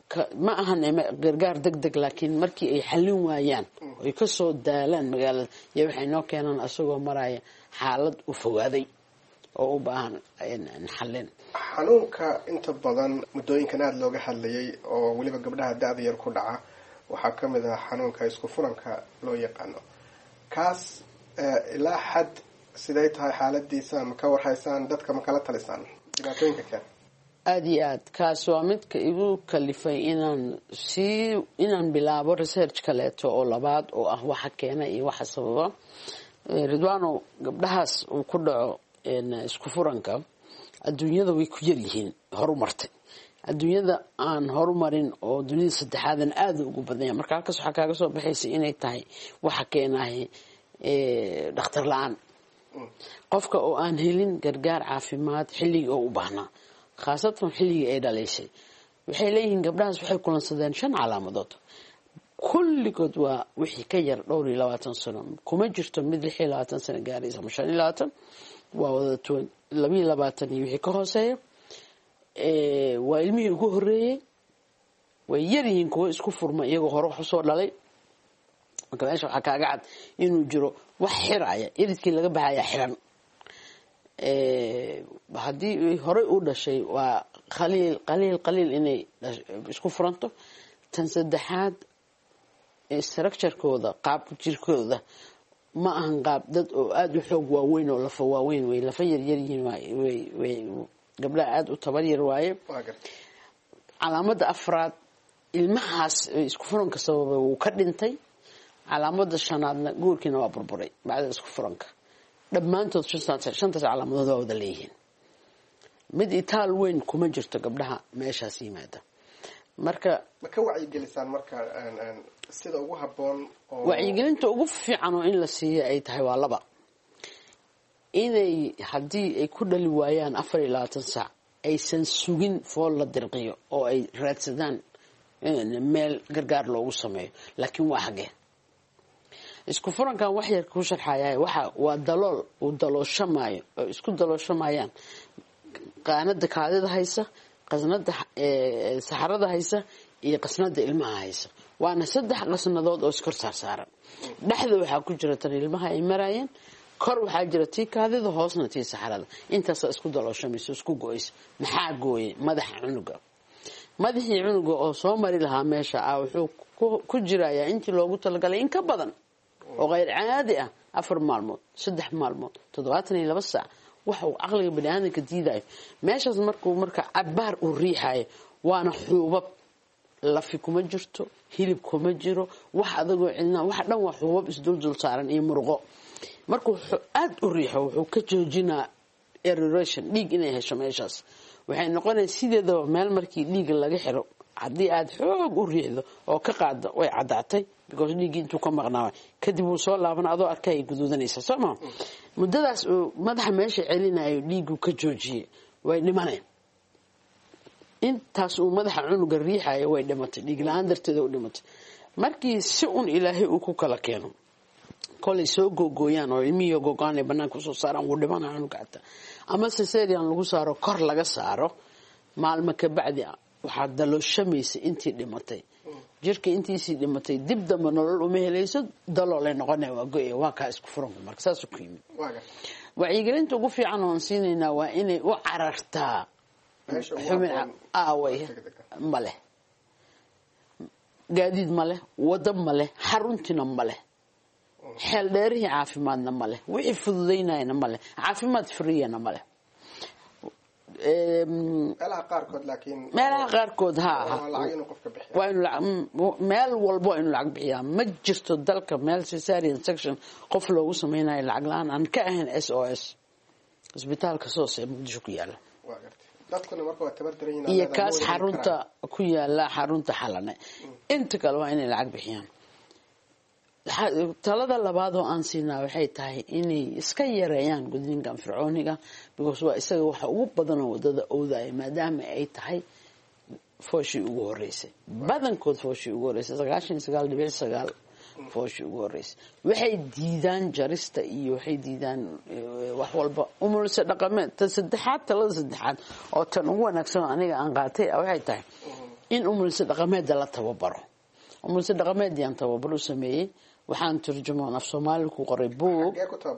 ma ahan gargaar degdeg laakiin markii ay xalin waayaan ay ka soo daalaan magaalada iyo waxay noo keenaan asagoo maraya xaalad u fogaaday oo u baahan xalin xanuunka inta badan muddooyinkan aad looga hadlayay oo waliba gabdhaha da'da yar ku dhaca waxaa ka mid ah xanuunka isku furanka loo yaqaano kaas ilaa xad siday tahay xaaladiisa ma ka warhaysaan dadka ma kala talisaan dhibaatooyinka kale aad iyo aad kaas waa midka igu kalifay inaan si inaan bilaabo research kaleeto oo labaad oo ah waxa keena iyo waxa sababa Ridwaano gabdhahaas uu ku dhaco isku furanka adduunyada way ku yar yihiin horumartay adduunyada aan horumarin oo dunida saddexaadan aad ugu badan marka halkaas waxa kaaga soo baxaysa inay tahay waxa keenahay ee dhakhtar la'aan qofka oo aan helin gargaar caafimaad xilliga oo u baahnaa khaasatan xilliga ay dhaleyshay waxay leeyihiin gabdhahaas waxay kulansadeen shan calaamadood kulligood waa wixii ka yar dhowr iyo labaatan sano kuma jirto mid lix iyo labaatan sano gaaraysa ama shan iyo labaatan waa wada tuwan laba iyo labaatan iyo wixii ka hooseeya ee waa ilmihii ugu horeeyay way yar yihiin kuwa isku furma iyagoo hore wax soo dhalay marka meesha waxa kaaga cad inuu jiro wax xiraya iridkii laga baxaya xiran ee hadii hore u dhashay waa qaliil qaliil qaliil inay isku furanto tan saddexaad structure-kooda qaab jirkooda ma ahan qaab dad oo aad u xoog waaweyn oo lafa waaweyn way lafa yar yar yihiin way way gabdhaha aad u tabar yar waaye calaamada afraad ilmahaas isku furanka sababay uu ka dhintay calaamada shanaadna guurkiina waa burburay bacda isku furanka dhammaantood shantaas calaamadood waa wada leeyihiin mid itaal weyn kuma jirto gabdhaha meeshaas yimaada marka ma ka wacyigelisaan marka sida ugu habboon oo wacyigelinta ugu fiican oo in la siiyo ay tahay waa laba inay haddii ay ku dhali waayaan afar iyo labaatan saac aysan sugin fool la dirqiyo oo ay raadsadaan meel gargaar loogu sameeyo laakiin waa xagee isku furankan wax yar ku sharxayaa waxa waa dalool uu dalooshamaayo oo isku dalooshamayaan qaanada kaadida haysa qasnada ee saxarada haysa iyo qasnada ilmaha haysa waana saddex qasnadood oo iskor saaran dhaxda waxa ku jira tan ilmaha ay marayeen kor waxa jira tii kaadida hoosna tii saxarada intaas isku dalooshamayso isku gooys maxaa gooyay madaxa cunuga madaxii cunuga oo soo mari lahaa meesha ah wuxuu ku jirayaa intii loogu talagalay in ka badan oo غير caadi ah afar maalmood saddex maalmood toddobaatan iyo laba saac waxa uu aqliga bini'aadamka diiday meeshaas markuu marka cabaar u riixay waana xuubab lafi kuma jirto hilib kuma jiro wax adagoo cidna wax dhan wax xuubab isdul dul saaran iyo murqo markuu aad u riixo wuxuu ka joojinaa aeration dhiig inay hesho meeshaas waxay noqonaysaa sideeda meel markii dhiig laga xiro haddii aad xoog u riixdo oo ka qaado way cadaatay because dhiigii intuu ka maqnaa kadib uu soo laaban adoo arkay guduudanaysa sama muddadaas uu madaxa meesha celinayo dhiigu ka joojiyay way dhimanay intaas uu madaxa cunuga riixayo way dhimatay dhiig la'aan darteed u dhimatay markii si un ilaahay uu ku kala keeno kolay soo googooyaan oo ilmiyo googaan ay banaanka soo saaraan uu dhimanayo cunuga ama cesarean lagu saaro kor laga saaro maalmo ka bacdi waxaad dalooshamaysay intii dhimatay jirka intiisii dhimatay dib damba nolol uma helayso daloolay noqonaya waa go-e waa kaa isku furanka marka saasuu ku yimid wacyigelinta ugu fiican oon siinaynaa waa inay u carartaa xubin aaway ma leh gaadiid ma leh wado ma leh xaruntina ma leh xeel dheerihii caafimaadna ma leh wixii fududaynayana ma leh caafimaad friyana ma leh meelaha qaarkood laakiin meelaha qaarkood ha waa inuu meel walbo inuu lacag bixiyaa ma jirto dalka meel cesarean section qof loogu samaynayo lacag la-aan aan ka ahayn s o s isbitaalka soos ee muqdisho ku yaala iyo kaas xarunta ku yaala xarunta xalane inta kale waa inay lacag bixiyaan talada labaad oo aan siinaa waxay tahay inay iska yareeyaan gudniinkan fircooniga because waa isaga waxa ugu badan oo wadada oodaya maadaama ay tahay fooshii ugu horeysay badankood fooshii ugu horeysay sagaashan iyo sagaal dhibic sagaal fooshii ugu horeysay waxay diidaan jarista iyo waxay diidaan wax walba umulse dhaqameed tan saddexaad talada saddexaad oo tan ugu wanaagsan oo aniga aan qaatay waxay tahay in umulse dhaqameedda la tababaro umulse dhaqameedyaan tababar u sameeyey waxaan turjumoon af soomaali ku qoray buug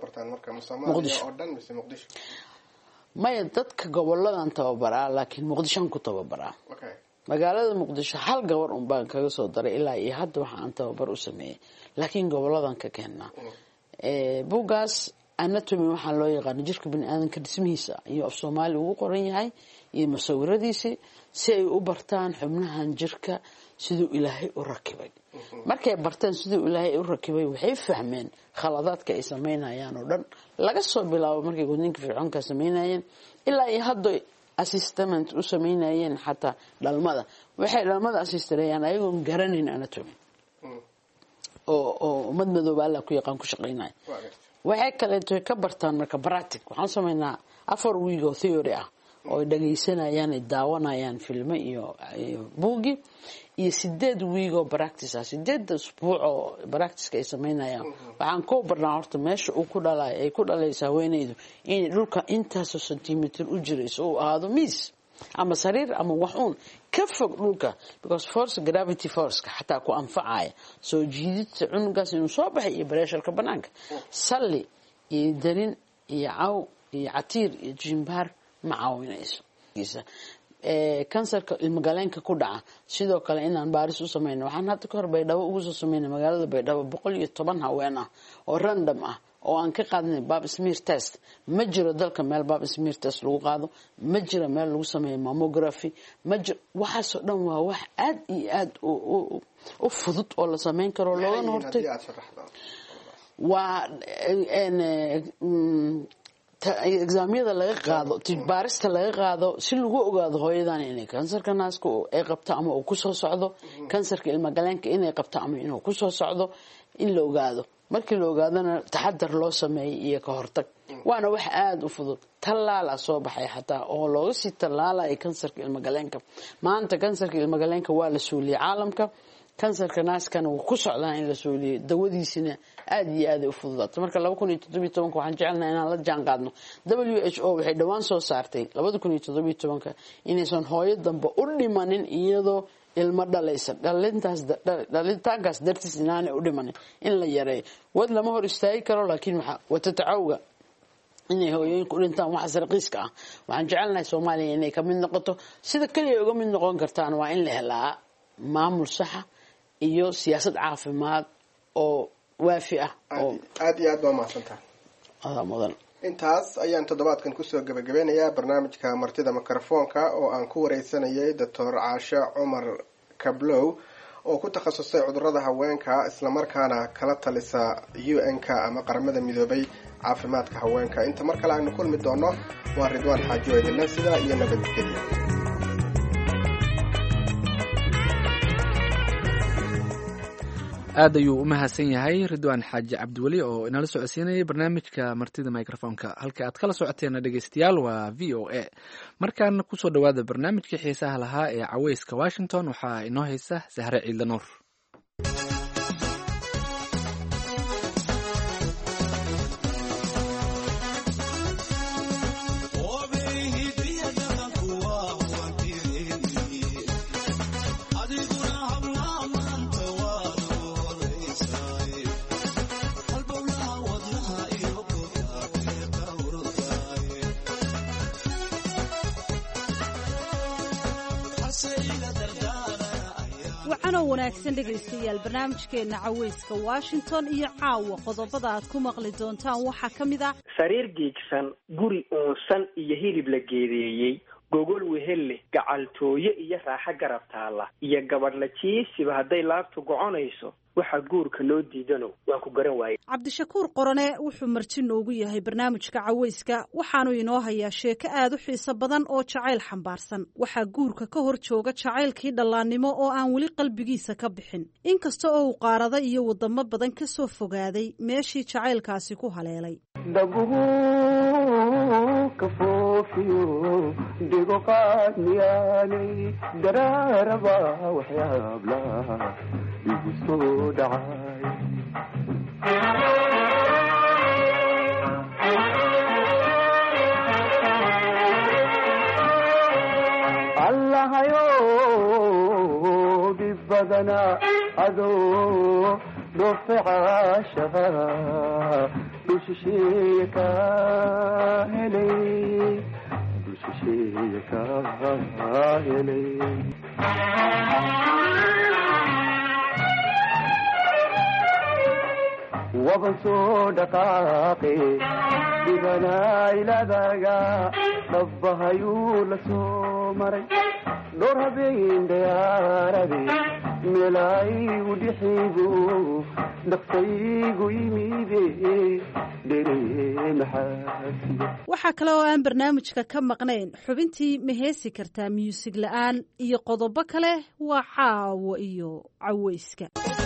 maya dadka goboladan tababaraa laakiin muqdishoan ku tababaraa magaalada muqdisho hal gabar un baan kaga soo daray ilaa iyo hadda waxa aan tababar u sameeyey laakiin goboladan ka keenaa buuggaas anatomy waxaa loo yaqaana jirka bini aadanka dhismihiisa iyo af soomaali ugu qoran yahay iyo musawiradiisii si ay u bartaan xubnahan jirka siduu ilaahay u rakibay markay bartaan siduu ilaahay u rakibay waxay fahmeen khaladaadka ay samaynayaan oo dhan laga soo bilaabo markay gudniinka fircoonka samaynayeen ilaa iyo hadda assistant u samaynayeen xataa dhalmada waxay dhalmada assistareeyaan ayagoon garanayn anatomy oo oo mad madooba alla ku yaqaan ku shaqaynaya waxay kaleeto ka bartaan marka practic waxaan samaynaa afar week oo theory ah oo dhageysanayaan ay daawanayaan filmo iyo buugi iyo sideed week oo practice ah sideed usbuuc oo practice ay sameynayaan waxaan ku barnaa horta meesha uu ku dhalay ay ku dhalaysaa haweeneydu in dhulka intaas centimeter u jirayso oo aado miis ama sariir ama waxuun ka fog dhulka because force gravity force ka xataa ku anfacaya soo jiididta cunugaas inuu soo baxay iyo pressure-ka banaanka salli iyo darin iyo caw iyo catiir iyo jimbaar ma caawinayso ee kansarka ilmagaleenka ku dhaca sidoo kale inaan baaris u sameeyno waxaan hadda ka hor Baydhabo ugu soo sameeynay magaalada Baydhabo boqol iyo toban haween ah oo random ah oo aan ka qaadnay pap smear test ma jiro dalka meel pap smear test lagu qaado ma jiro meel lagu sameeyo mammography ma jiro waxaas oo dhan waa wax aad iyo aad u fudud oo la sameyn karo loona hortay waa een examyada laga qaado tibaarista laga qaado si lagu ogaado hooyadan inay kansarka naaska ay qabto ama uu ku soo socdo kansarka ilma galeenka inay qabto ama inuu ku soo socdo in la ogaado markii la ogaadana taxadar loo sameeyo iyo ka hortag waana wax aad u fudud talaala soo baxay xataa oo looga sii talaalay kansarka ilma galeenka maanta kansarka ilma galeenka waa la suuliyay caalamka kansarka naaskana wuu ku socdaa in la suuliyo dawadiisina aad iyo aad u fududaato marka laba kun iyo toddoba iyo toban waxaan jecelnahay inaan la jaan qaadno W H O waxay dhawaan soo saartay laba kun iyo toddoba iyo toban inaysan hooyo dambe u dhimanin iyadoo ilma dhalaysa dhalintaas dhalintaankaas dartiis inaanay u dhimanin in la yareeyo wad lama hor istaagi karo laakiin waxa wata tacawga inay hooyooyinku u dhintaan wax sarqiiska ah waxaan jecelnahay Soomaaliya inay ka mid noqoto sida kaliya uga mid noqon kartaan waa in la helaa maamul sax iyo siyaasad caafimaad oo waafi ah oo aad iyo aad baa mahadsantahay adaa mudan intaas ayaan toddobaadkan kusoo gabagabeynayaa barnaamijka martida mikrofoonka oo aan ku wareysanayay doctor Caasha Cumar Kablow oo ku takhasusay cudurrada haweenka isla markaana kala talisa U N-ka ama qaramada midoobay caafimaadka haweenka inta mar kale aynu kulmi doono waa Ridwaan Xaaji Weydina sida iyo nabadgelyo aad ayuu u mahadsan yahay Ridwaan Xaaji Cabdiweli oo inala socodsiinayay barnaamijka martida microfonka halka aad kala socoteena dhageystayaal waa V O A markaana kusoo dhawaada barnaamijkii xiisaha lahaa ee caweyska Washington waxaa inoo haysa Sahre Ciidla Nuur waxaanoo wanaagsan dhegaystayaal barnaamijkeenna cawayska washington iyo caawa qodobada aad ku maqli doontaan waxaa ka mid ah sariir giigsan guri uunsan iyo hilib la geedeeyey gogol wehel leh gacaltooye iyo raaxo garab taalla iyo gabadh la jiisiba hadday laabtu goconayso waxa guurka loo diidano waan ku garan waayey. cabdishakuur qorane wuxuu marti noogu yahay barnaamijka cawayska waxaanu inoo hayaa sheeko aad u xiiso badan oo jacayl xambaarsan waxaa guurka ka hor jooga jacaylkii dhallaannimo oo aan weli qalbigiisa ka bixin inkasta oo uu qaarada iyo wadamo badan ka soo fogaaday meeshii jacaylkaasi ku haleelay. dabuhu kafoofiyo dhigo qaadmiyaalay daraaraba waxyaabla igu soo dhacay allahayo dhib badana adoo dhoofe caashaqa dushisheeye ka helay dushisheeye ka helay waban soo dhaqaaqe dhibanaailadaga dhabbahayuu la soo maray dhowr habeen dayaarade meelaygu dhixigu dhaqsaygu yimide dhere maxaasiya. waxaa kale oo aan barnaamijka ka maqnayn xubintii ma heesi kartaa muusig la-aan iyo qodobo kale waa caawo iyo cawayska.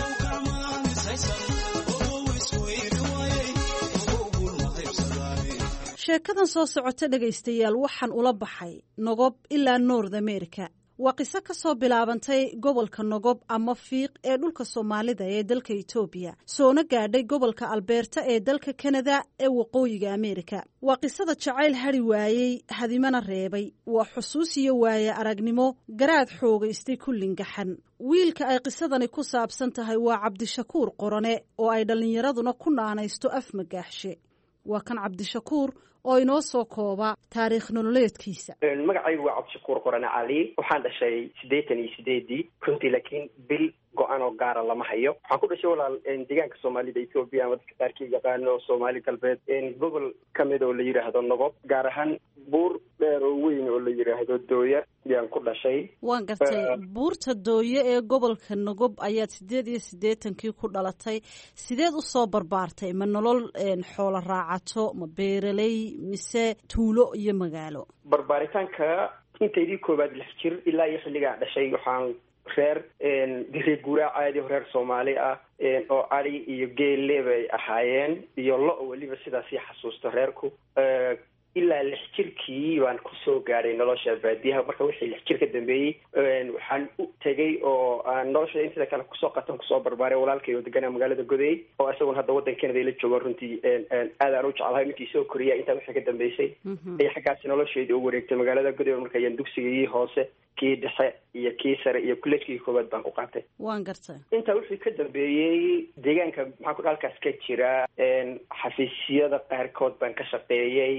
sheekadan soo socota dhegaystayaal waxaan ula baxay nogob ilaa north america waa qiso ka soo bilaabantay gobolka nogob ama fiiq ee dhulka soomaalida ee dalka etoobiya soona gaadhay gobolka albeerta ee dalka kanada ee waqooyiga amerika waa qisada jacayl hadhi waayey hadimana reebay waa xusuus iyo waaye aragnimo garaad xoogaystay kullingaxan wiilka ay qisadani ku saabsan tahay waa cabdishakuur qorane oo ay dhallinyaraduna ku naanaysto af magaaxshe waa kan cabdishakuur oo inoo soo kooba taariikh nololeedkiisa. magacaygu waa cabdishakuur qorane cali waxaan dhashay siddeetan iyo sideedii runtii laakiin bil go-an oo gaara lama hayo waxaan ku dhashay walaal deegaanka soomaalida etoobiya ama dadka qaarkii yaqaano soomaali galbeed gobol kamid oo la yidhaahdo nogob gaar ahaan buur dheer oo weyn oo la yidhaahdo dooya yaan ku dhashay. waan gartay buurta dooye ee gobolka nogob ayaad sideed iyo siddeetankii ku dhalatay sideed usoo barbaartay ma nolol xoolo raacato ma beeraley mise tuulo iyo magaalo? barbaaritaanka intaydii koowaad lix jir ilaa iyo xilligaa dhashay waxaan reer dire guuraa caadi oo reer soomaali ah oo ari iyo geelle bay ahaayeen iyo lo weliba sidaasii xasuusto reerku ilaa lix jirkii baan kusoo gaadhay nolosha baadiyaha marka wixii lix jir ka dambeeyey waxaan u tegey oo aan nolosha intida kale kusoo qatan kusoo barbaaray walaalkay oo deganaa magaalada goday oo isaguna hadda waddan Canada la joogo runtii aad aan u jeclahay markii soo koriya intaa wixii ka dambeysay ay xaggaasi nolosheedii u wareegtay magaalada goday marka ayaan dugsigii hoose kii dhexe iyo kii sare iyo kuleejkii koowaad baan ku qaatay. waan gartay intaa wixii ka dambeeyey deegaanka maxaa ku halkaas ka jira xafiisyada qaarkood baan ka shaqeeyey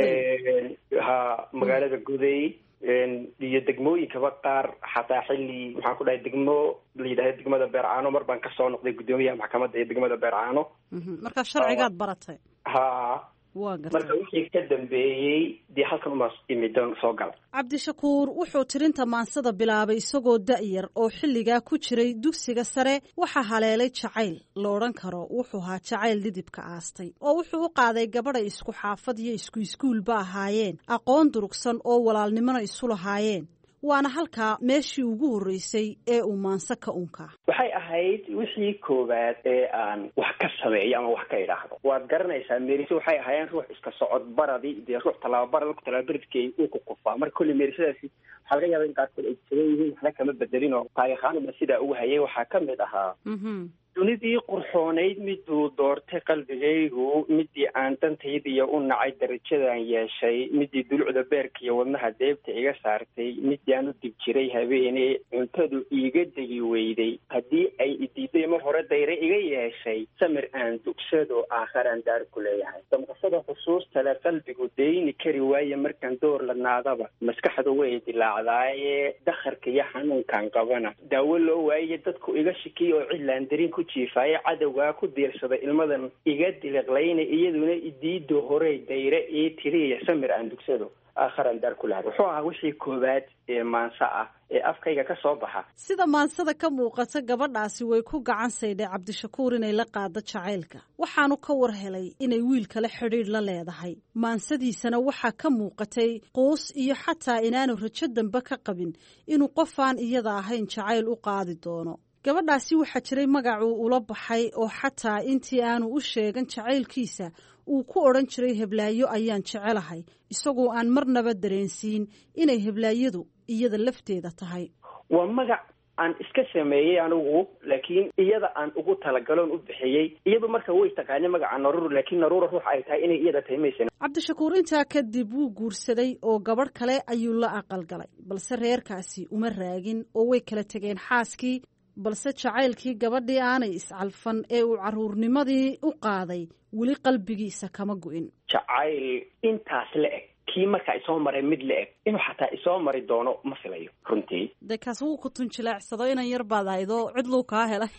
ha magaalada goday iyo degmooyinkaba qaar xataa xilli maxaan ku dhahay degmo la yidhahda degmada beercaano mar baan kasoo noqday guddoomiyaha maxkamadda ee degmada beercaano. marka sharcigaad baratay? ha marka wixii ka dambeeyey dee halkan uma imidon soo gala. cabdishakuur wuxuu tirinta maansada bilaabay isagoo da-yar oo xilligaa ku jiray dugsiga sare waxaa haleelay jacayl la odhan karo wuxuu ahaa jacayl didibka aastay oo wuxuu u qaaday gabadhay isku xaafad iyo isku iskuulba ahaayeen aqoon durugsan oo walaalnimona isu lahaayeen waana halkaa meeshii ugu horreysay ee uu maanse ka unka. waxay ahayd wixii koowaad ee aan wax ka sameeyo ama wax ka idhaahdo waad garanaysaa meeriso waxay ahaayeen ruux iska socod baradi dee ruux tallaababara ku tallababaridkay uu ku qufaa marka kolley meerisadaasi waxaa laga yaaba in qaarkood ay jaban yihiin waxna kama bedelin oo taariikhaanuma sidaa ugu hayay waxaa ka mid ahaa dunidii qurxoonayd miduu doortay qalbigaygu midii aan dantaydiiyo u nacay darajadan yeeshay midii dulucda beerka iyo wadnaha deebta iga saartay midii aan u dib jiray habeene cuntadu iiga degi weyday haddii ay idiiday mar hore dayre iga yeeshay samir aan dugsado aakharaan daar ku leeyahay damqashada xusuusta le qalbigu dayni kari waaye markaan door ladnaadaba maskaxdu way dilaacdaaye dakharka iyo xanuunkaan qabana daawo loo waaye dadku iga shikiy oo cidlaan darin ku jiifaaye cadowgaa ku diirsada ilmadan iga diliqlayna iyaduna idiido horey dayre ii tiriya samir aan dugsado aakharaan daar ku lahay wuxuu ahaa wixii koowaad ee maanso ah ee afkayga ka soo baxa sida maansada ka muuqata gabadhaasi way ku gacan saydhay cabdishakuur inay la qaado jacaylka waxaanu ka war helay inay wiil kale xidhiidh la leedahay maansadiisana waxaa ka muuqatay quus iyo xataa inaanu rajo dambe ka qabin inuu qofaan iyada ahayn jacayl u qaadi doono gabadhaasi waxaa jiray magacuu ula baxay oo xataa intii aanu u sheegan jacaylkiisa uu ku odhan jiray heblaayo ayaan jecelahay isagoo aan marnaba dareensiin inay heblaayadu iyada lafteeda tahay waa magac aan iska sameeyey anigu laakiin iyada aan ugu talagaloon u bixiyey iyadu marka way taqaanay magaca naruur laakiin naruura ruux ay tahay inay iyada tahay maysan cabdishakuur intaa kadib wuu guursaday oo gabadh kale ayuu la aqalgalay balse reerkaasi uma raagin oo way kala tegeen xaaskii balse jacaylkii gabadhii aanay iscalfan ee uu carruurnimadii u qaaday weli qalbigiisa kama gu'in jacayl intaas la eg kii markaa isoo maray mid la eg inuu xataa isoo mari doono ma filayo runtii dee kaas wuu ku tunjilaacsado inan yar baad ahaydoo cidluu kaa helay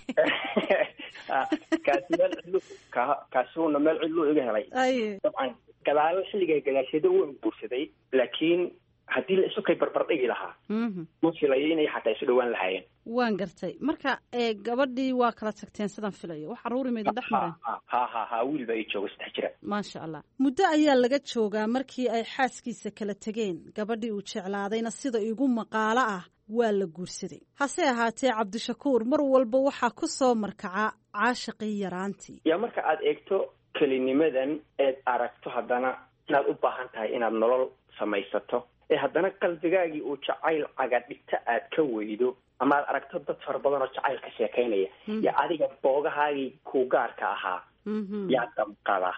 kaasi meel cidlu ka kaasuuna meel cidluu iga helay dabcan gadaalo xilliga gadaasheeda waan guursaday laakiin haddii la isu kay barbar dhigi lahaa ma filayo inay xataa isu dhawaan lahaayeen waan gartay marka gabadhii waa kala tagteen sidaan filayo wax caruuri maydin dhex mareen ha ha ha wiil baa ii jooga saddex jira maasha allah muddo ayaa laga joogaa markii ay xaaskiisa kala tegeen gabadhii uu jeclaadayna sida igu maqaalo ah waa la guursaday hase ahaatee cabdishakuur mar walba waxaa ku soo markaca caashaqii yaraantii yaa marka aad eegto kelinimadan eed aragto haddana inaad u baahan tahay inaad nolol samaysato ee haddana qalbigaagii uu jacayl cagadhigta aad ka weydo ama aad aragto dad fara badan oo jacayl ka sheekaynaya yo adiga boogahaagii kuu gaarka ahaa yaa damqada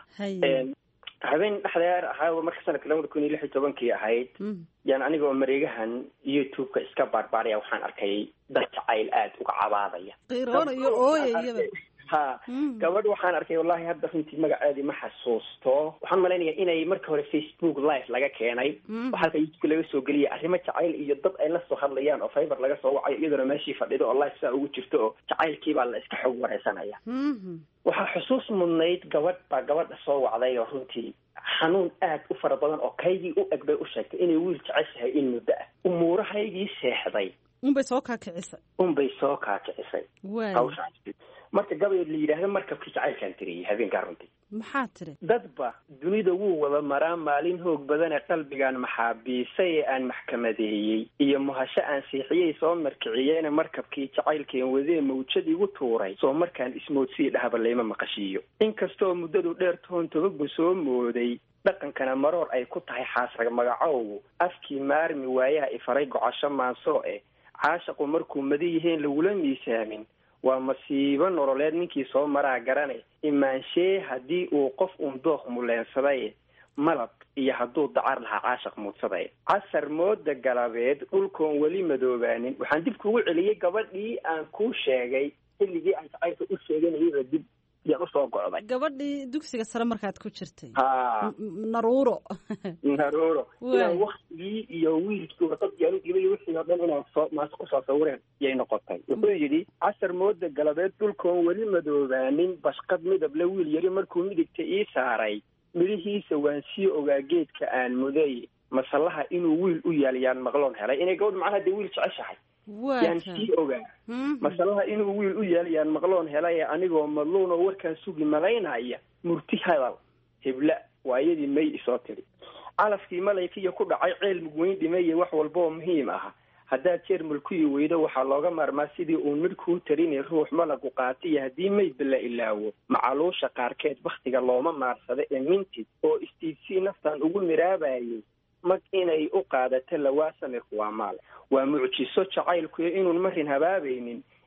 habeen dhexdeer ahaa marka sanadka labada kun iyo lix iyo tobankii ahayd yaan aniga oo mareegahan youtube-ka iska baarbaaraya waxaan arkay dad jacayl aada uga cabaadaya qiiroonayo ooyayaba ha gabadh waxaan arkay wallahi hadda runtii magaceedii ma xasuusto waxaan malaynayaa inay marka hore facebook live laga keenay oo halka youtube laga soo geliyay arrimo jacayl iyo dad ay la soo hadlayaan oo fiber laga soo wacayo iyaduna meeshii fadhido oo live saa ugu jirto oo jacaylkii baa la iska xog wareysanaya waxaa xusuus mudnayd gabadh baa gabadha soo wacday oo runtii xanuun aad u fara badan oo kaygii u eg bay u sheegtay inay wiil jeceshahay in muddo ah umuurahaygii seexday unbay soo kaakicisay unbay soo kaakicisay hawshaasi marka gabayr la yidhaahdo markabkii jacaylkaan tiriyey habeenkaa runtii maxaa tiri dadba dunida wuu wada maraa maalin hoog badan ee qalbigaan maxaabiisay ee aan maxkamadeeyey iyo muhasho aan siixiyey soo markiciyeena markabkii jacaylkeen wadee mawjad igu tuuray soo markaan ismoodsii dhahaba layma maqashiiyo inkastoo muddadu dheer toon tobagu soo mooday dhaqankana maroor ay ku tahay xaasrag magacowgu afkii maarmi waayaha ifaray gocasho maansoo eh caashaqu markuu madi yihiin lagula miisaamin waa masiibo nololeed ninkii soo maraa garane imaanshee haddii uu qof uun dooq muleensaday malab iyo hadduu dacar lahaa caashaq muudsaday casar mooda galabeed dhulkoon weli madoobaanin waxaan dib kugu celiyey gabadhii aan kuu sheegay xilligii aan jacaylka u sheeganayaba dib yaan usoo go'day gabadhii dugsiga sare markaad ku jirtay ha naruuro naruuro inaan waktigii iyo wiilkii warqadii aan u dhibay wixii oo dhan inaan soo maas kusoo sawireen yay noqotay wuxuu yidhi casar mooda galabeed dhulkoon weli madoobaanin bashqad midable wiil yari markuu midigta ii saaray midhihiisa waan sii ogaa geedka aan muday masallaha inuu wiil u yaal yaan maqloon helay inay gabadh macnaha dee wiil jeceshahay yaan sii ogaa masalaha inuu wiil u yaal yaan maqloon helay anigoo madluun oo warkaan sugi malaynaya murti hadal hebla waa iyadii may isoo tiri calafkii malaykiiyo ku dhacay ceel mugweyn dhimeeye wax walba oo muhiim aha haddaad jeer mulkuyi weydo waxaa looga maarmaa sidii uun midh kuu tarinay ruux malagu qaatiyo haddii maydba la ilaawo macaluusha qaarkeed baktiga looma maarsado ee mintid oo istiidsii naftan ugu miraabayay mag inay u qaadato lawaa samirku waa maal waa mucjiso jacaylkuyo inuun marin habaabaynin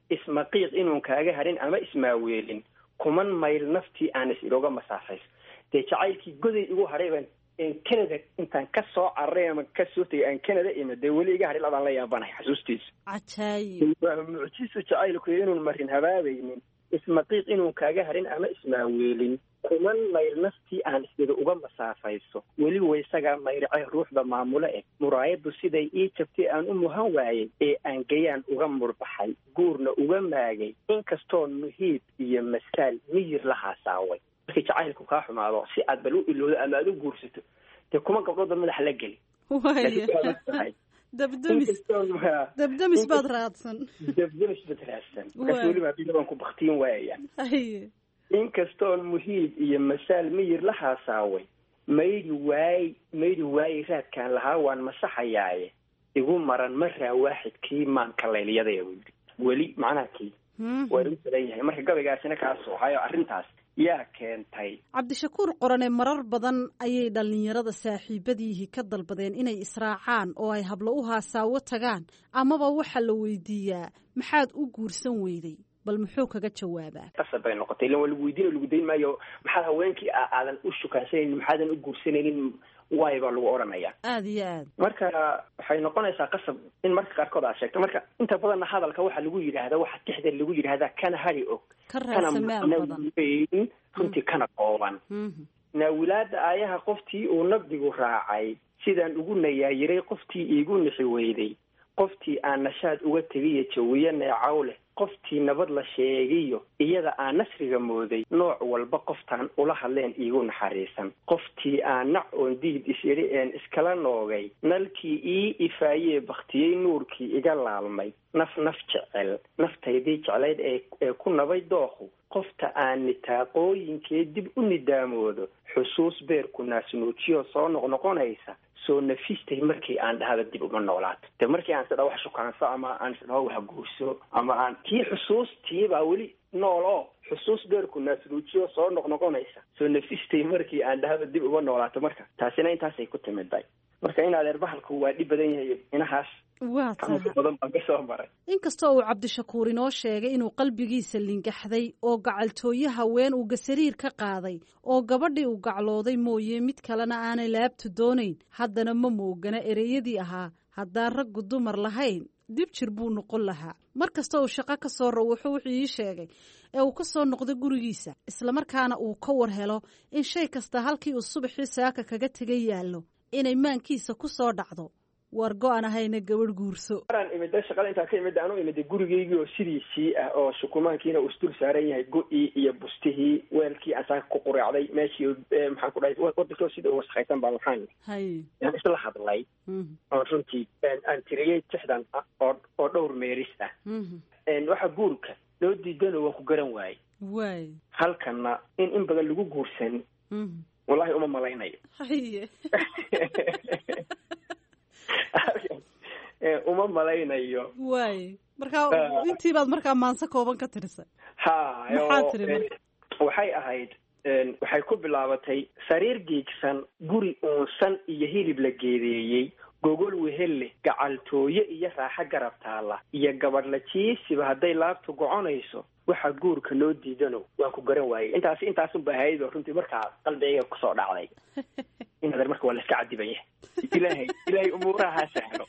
ismaqiiq inuun kaaga harin ama ismaaweelin kuman mayl naftii aan is ilooga masaafayso dee jacaylkii goday igu haray baan canada intaan ka soo cararay ama ka soo tegay aan canada imid dee weli iga harin adaan la yaabanahay xasuustiisa cajaayib waa mucjiso jacaylku inuun marin habaabaynin ismaqiiq inuun kaaga harin ama ismaaweelin kuman mayl naftii aan isida uga masaafayso weli waysagaa mayracay ruuxda maamulo eh muraayaddu siday ii jabtay aan u muhan waayey ee aan gayaan uga murbaxay guurna uga maagay inkastoo muhiib iyo masaal miyir la haasaaway markii jacaylku kaa xumaado si aad bal u ilowdo ama aad u guursato dee kuma gabdhooda madaxa la geli waaya dabdamis dabdamis baad raadsan dabdamis baad raadsan markaas weliba bilaban ku baktiin waayaan haye inkastoon muhiib iyo masaal miyir la haasaaway maydi waay maydi waayi raadkaan lahaa waan masaxayaaye igu maran maraa waaxidkii maanka laylyadaya buu yidhi weli macnaha kii waa igu sadan yahay marka gabaygaasina kaa sooxayo arrintaas yaa keentay cabdishakuur qorane marar badan ayay dhallinyarada saaxiibadiihii ka dalbadeen inay israacaan oo ay hablo u haasaawo tagaan amaba waxaa la weydiiyaa maxaad u guursan weyday bal muxuu kaga jawaabaa qasab bay noqotay ilan waa lagu weydiin oo lagu dayn maayo maxaad haweenkii aadan u shukaansanaynin maxaadan u guursanaynin waay baa lagu odhanayaa aada iyo aad marka waxay noqonaysaa qasab in marka qaarkood aad sheegto marka inta badanna hadalka waxaa lagu yidhaahdaa waxa tixda lagu yidhaahdaa kana hari og ka raadsameel badan weyn runtii kana kooban naawilaada aayaha qoftii uu nabdigu raacay sidaan ugu nayaayiray qoftii iigu nixi weyday qoftii aan nashaad uga tegiyo jawiyo neecaw leh qoftii nabad la sheegiyo iyada aan nasriga mooday nooc walba qoftaan ula hadleen iigu naxariisan qoftii aan nac oon diid is-idhi een iskala noogay nalkii ii ifaayee baktiyey nuurkii iga laalmay naf naf jecel naftaydii jeclayd ee ee ku nabay dooqu qofta aan nitaaqooyinkee dib u nidaamoodo xusuus beerku naasnuujiyo soo noqnoqonaysa soo nafistay markii aan dhahada dib uma noolaato de markii aan sidha wax shukaanso ama aan sidha wax guurso ama aan tii xusuustii baa weli nool oo xusuus beerku naasnuujiyo soo noqnoqonaysa soo nafistay markii aan dhahada dib uma noolaato marka taasina intaasay ku timiday marka in adeer bahalku waa dhib badan yahay inahaas waa tahay badan baan ka soo maray inkastoo uu cabdishakuur inoo sheegay inuu qalbigiisa lingaxday oo gacaltooye haween uu gasariir ka qaaday oo gabadhii uu gaclooday mooye mid kalena aanay laabtu doonayn haddana ma moogana ereyadii ahaa haddaan raggu dumar lahayn dib jir buu noqon lahaa mar kasta uu shaqo ka soo rawuxo wuxuu ii sheegay ee uu ka soo noqday gurigiisa islamarkaana uu ka war helo in shay kasta halkii uu subaxii saaka kaga tegay yaallo inay maankiisa ku soo dhacdo war go-an ahayna gabadh guurso maraan imida shaqada intaan ka imida anuu imida gurigeygii oo sidiisii ah oo shukumaankiina uu isdul saaran yahay go-ii iyo bustihii weelkii aan saaka ku qureecday meeshii maxaan ku dhahay wadankoo sida u waskhaysan baa waxaan hay isla hadlay oo runtii aan tiriyey tixdan oo oo dhowr meeris ah waxa guurka loo diidano waan ku garan waayey waay halkana in in badan lagu guursan wallahi uma malaynayo haye uma malaynayo waay markaa intii baad markaa maanse kooban ka tirisay ha maxaa tiri marka waxay ahayd waxay ku bilaabatay sariir giigsan guri uunsan iyo hilib la geedeeyey gogol wehelle gacaltooye iyo raaxo garab taalla iyo gabadh la jiisiba hadday laabtu goconayso waxa guurka loo diidano waan ku garan waayey intaasi intaasunba ahayd oo runtii markaa qalbigayga kusoo dhacday inadeer marka waa la iska cadiban yahay ilaahay ilaahay umuuraha ha sahlo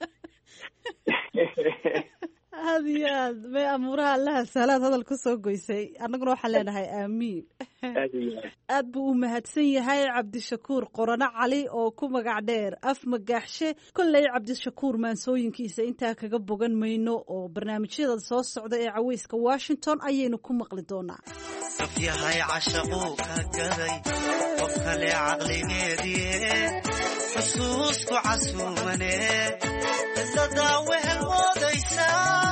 aada iyo aad may amuuraha allaha sahlaad hadal kusoo goysay annaguna waxaan leenahay aamiin aad buu u mahadsan yahay cabdishakuur qorane cali oo ku magac dheer af magaaxshe kolley cabdishakuur maansooyinkiisa intaa kaga bogan mayno oo barnaamijyada soo socda ee caweyska washington ayaynu ku maqli doonaa af yahay cashaquu ka gaday qof kale caqligeedie xusuusku casuumane dadaa wehel moodaysa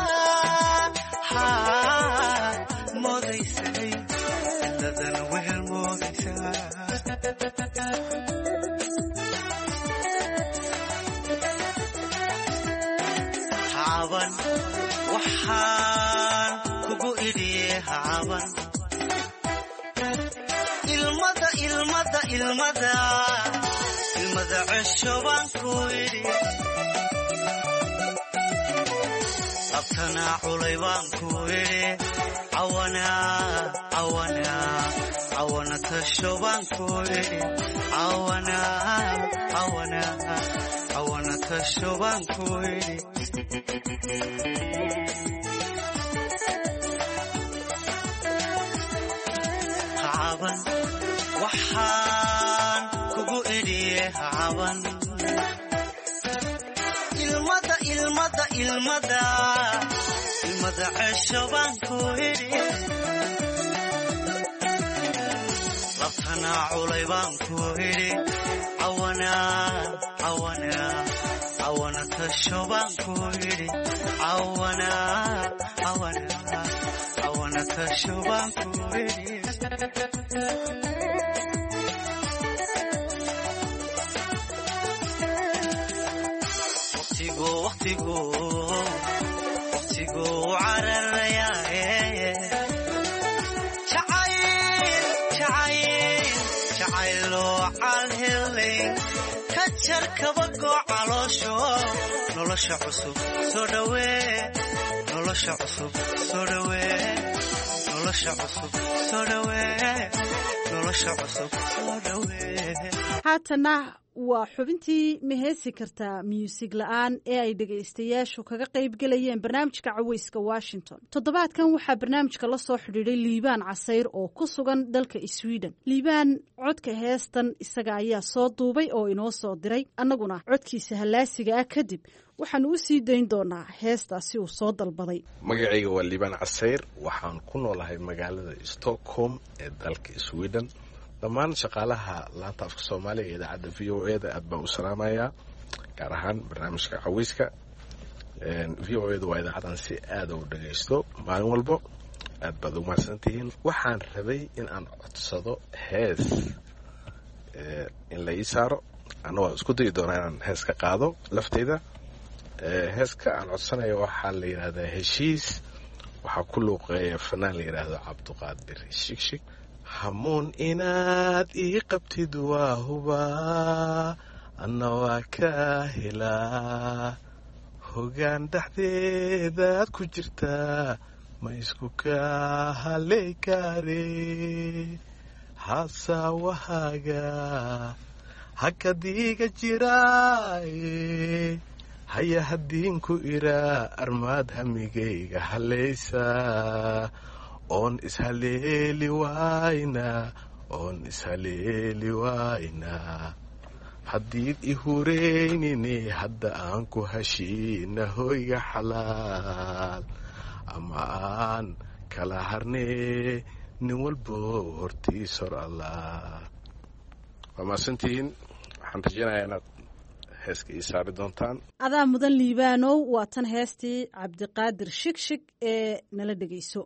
moodaysay dadana wehel moodaysa hacaban waxaan kugu idhiye hacaban ilmada ilmada ilmada ilmada cesho baan ku idhi labtana culay baan ku idhi cawana cawana cawana tasho baan ku idhi cawana cawana cawana tasho baan ku idhi caban waxaan kugu idhiye caban ilmada ilmada ilmada ilmada cesho baan ku idhi labtana culay baan ku idhi cawana cawana cawana tasho baan ku idhi cawana cawana cawana tasho baan ku idhi waqtigu waqtigu cararayaaye jacayl jacayl jacayloo calhelay ka jar kabagoo caloosho nolosha cusub soo dhawee nolosha cusub soo dhawee nolosha cusub soo dhawee nolosha cusub soo dhawee haatana waa xubintii ma heesi kartaa muusig la-aan ee ay dhegaystayaashu kaga qayb gelayeen barnaamijka caweyska washington toddobaadkan waxaa barnaamijka la soo xidhiidhay liibaan casayr oo ku sugan dalka sweden liibaan codka heestan isaga ayaa soo duubay oo inoo soo diray annaguna codkiisa hallaasiga ah kadib waxaanu u sii dayn doonaa heestaasi uu soo dalbaday magacayga waa liibaan casayr waxaan ku noolahay magaalada stockholm ee dalka sweden dhammaan shaqaalaha laanta afka soomaaliga ee idaacadda v o e da aad baan u salaamayaa gaar ahaan barnaamijka caweyska v o e da waa idaacadan si aada u dhagaysto maalin walbo aad baad ugu mahadsantihiin waxaan rabay in aan codsado hees in la ii saaro anna waan isku dayi doonaa inaan hees ka qaado lafteyda heeska aan codsanayo waxaa la yidhahdaa heshiis waxaa ku luuqeeya fanaan la yidhaahdo cabduqaadir shigshig hamuun inaad ii qabtid waa hubaa anna waa ka helaa hogaan dhexdeedaad ku jirtaa ma isku ka halay kaare haasawahaaga hakadiiga jiraaye haya hadiinku iraa armaad hamigayga halaysaa oon ishaleeli wayna oon ishaleeli wayna haddiid i hureynine hadda aan ku heshiina hoyga xalaal ama aan kala harnee nin walbo hortiis hor allah waa mahadsantihiin waxaan rajeynayaa inaad heeska ii saari doontaan adaa mudan liibaanow waa tan heestii cabdiqaadir shigshig ee nala dhegayso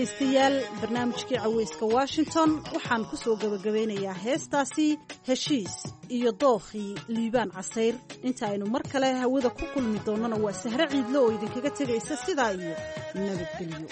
dhegaystayaal barnaamijkii caweyska washington waxaan ku soo gebagabeynayaa heestaasi heshiis iyo dookhii liibaan casayr inta aynu mar kale hawada ku kulmi doonnana waa sahre ciidlo oo idinkaga tegaysa sidaa iyo nabadgelyo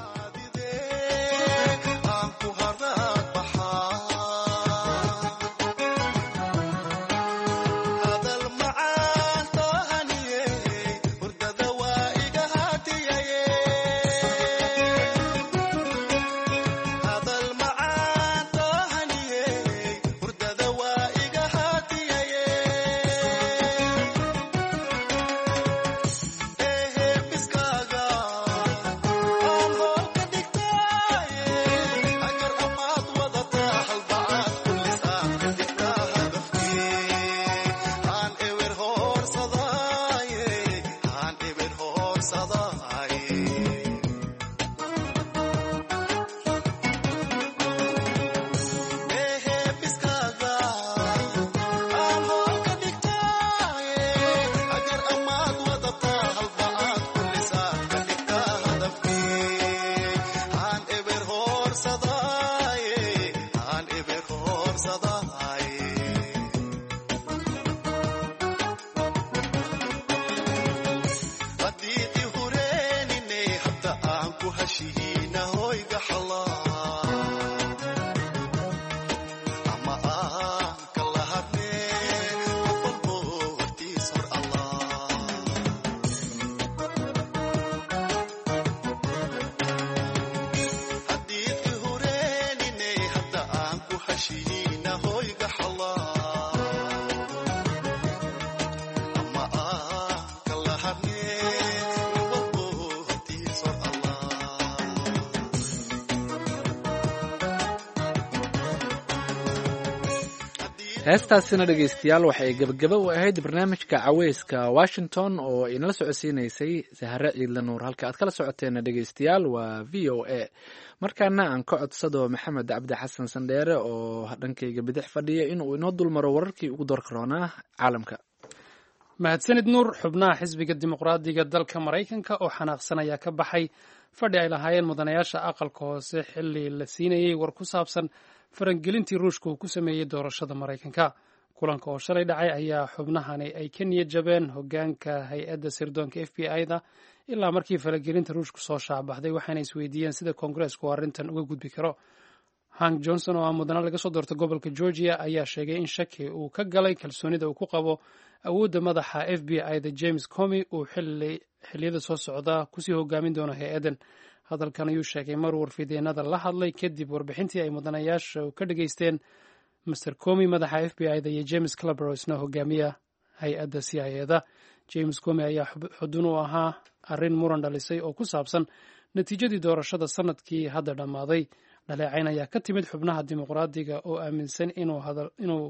heestaasina dhegaystayaal waxay gebagaba u ahayd barnaamijka caweyska washington oo inala socodsiinaysay sahare ciidla nuur halka aad kala socoteena dhegaystayaal waa v o a markaana aan ka codsado maxamed cabdi xasan sandheere oo dhankayga bidix fadhiya inuu inoo dulmaro wararkii ugu doorka roonaa caalamka mahadsanid nuur xubnaha xisbiga dimuqraadiga dalka maraykanka oo xanaaqsan ayaa ka baxay fadhi ay lahaayeen mudanayaasha aqalka hoose xilli la siinayey war ku saabsan farangelintii ruushka uu ku sameeyey doorashada maraykanka kulanka oo shalay dhacay ayaa xubnahani ay ka niyad jabeen hogaanka hay-adda sirdoonka f b i da ilaa markii farangelinta ruushku soo shaacbaxday waxaana isweydiiyeen sida koongareesku arrintan uga gudbi karo hank johnson oo ah mudane laga soo doorta gobolka georgia ayaa sheegay in shaki uu ka galay kalsoonida uu ku qabo awoodda madaxa f b i da james comey uu xilliyada soo socda kusii hogaamin doono hay-addan hadalkan ayuu sheegay mar warfideenada la hadlay kadib warbixintii ay mudanayaasha ka dhageysteen master comey madaxa f b i da iyo james clabroisna hogaamiya hay-adda c i a da james comey ayaa xudun u ahaa arrin muran dhalisay oo ku saabsan natiijadii doorashada sanadkii hadda dhammaaday dhaleecayn ayaa ka timid xubnaha dimuqraadiga oo aaminsan inuu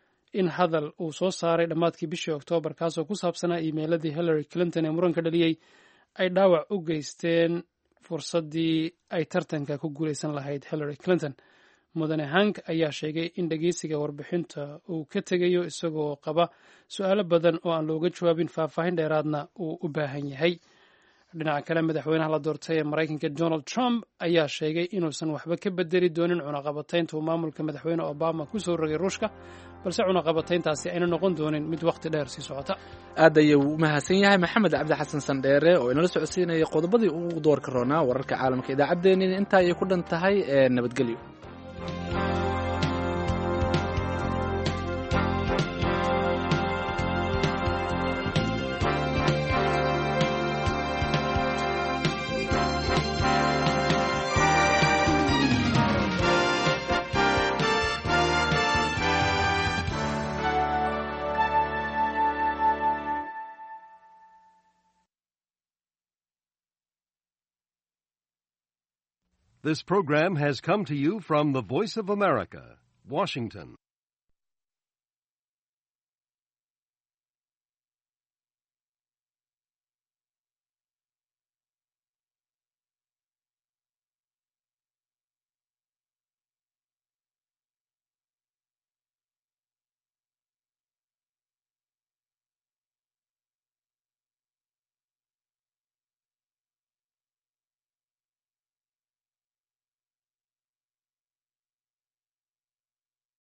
in hadal uu soo saaray dhammaadkii bishii oktoobar kaasoo ku saabsanaa iimeyladii hillary clinton ee muranka dhaliyey ay dhaawac u geysteen fursaddii ay tartanka ku guulaysan lahayd hillary clinton mudane hank ayaa sheegay in dhegeysiga warbixinta uu ka tegayo isagoo qaba su-aalo badan oo aan looga jawaabin faahfaahin dheeraadna uu u baahan yahay dhinaca kale madaxweynaha la doortay ee maraykanka donald trump ayaa sheegay inuusan waxba ka bedeli doonin cunaqabataynta uu maamulka madaxweyne obama ku soo rogay ruushka balse cunaqabatayntaasi ayna noqon doonin mid wakhti dheer sii socota aad ayuu u mahadsan yahay maxamed cabdi xasan sandheere oo inala socodsiinaya qodobadii ugu doorka roonaa wararka caalamka idaacaddeenin intaa ayay ku dhan tahay ee nabadgelyo This program has come to you from the Voice of America, Washington.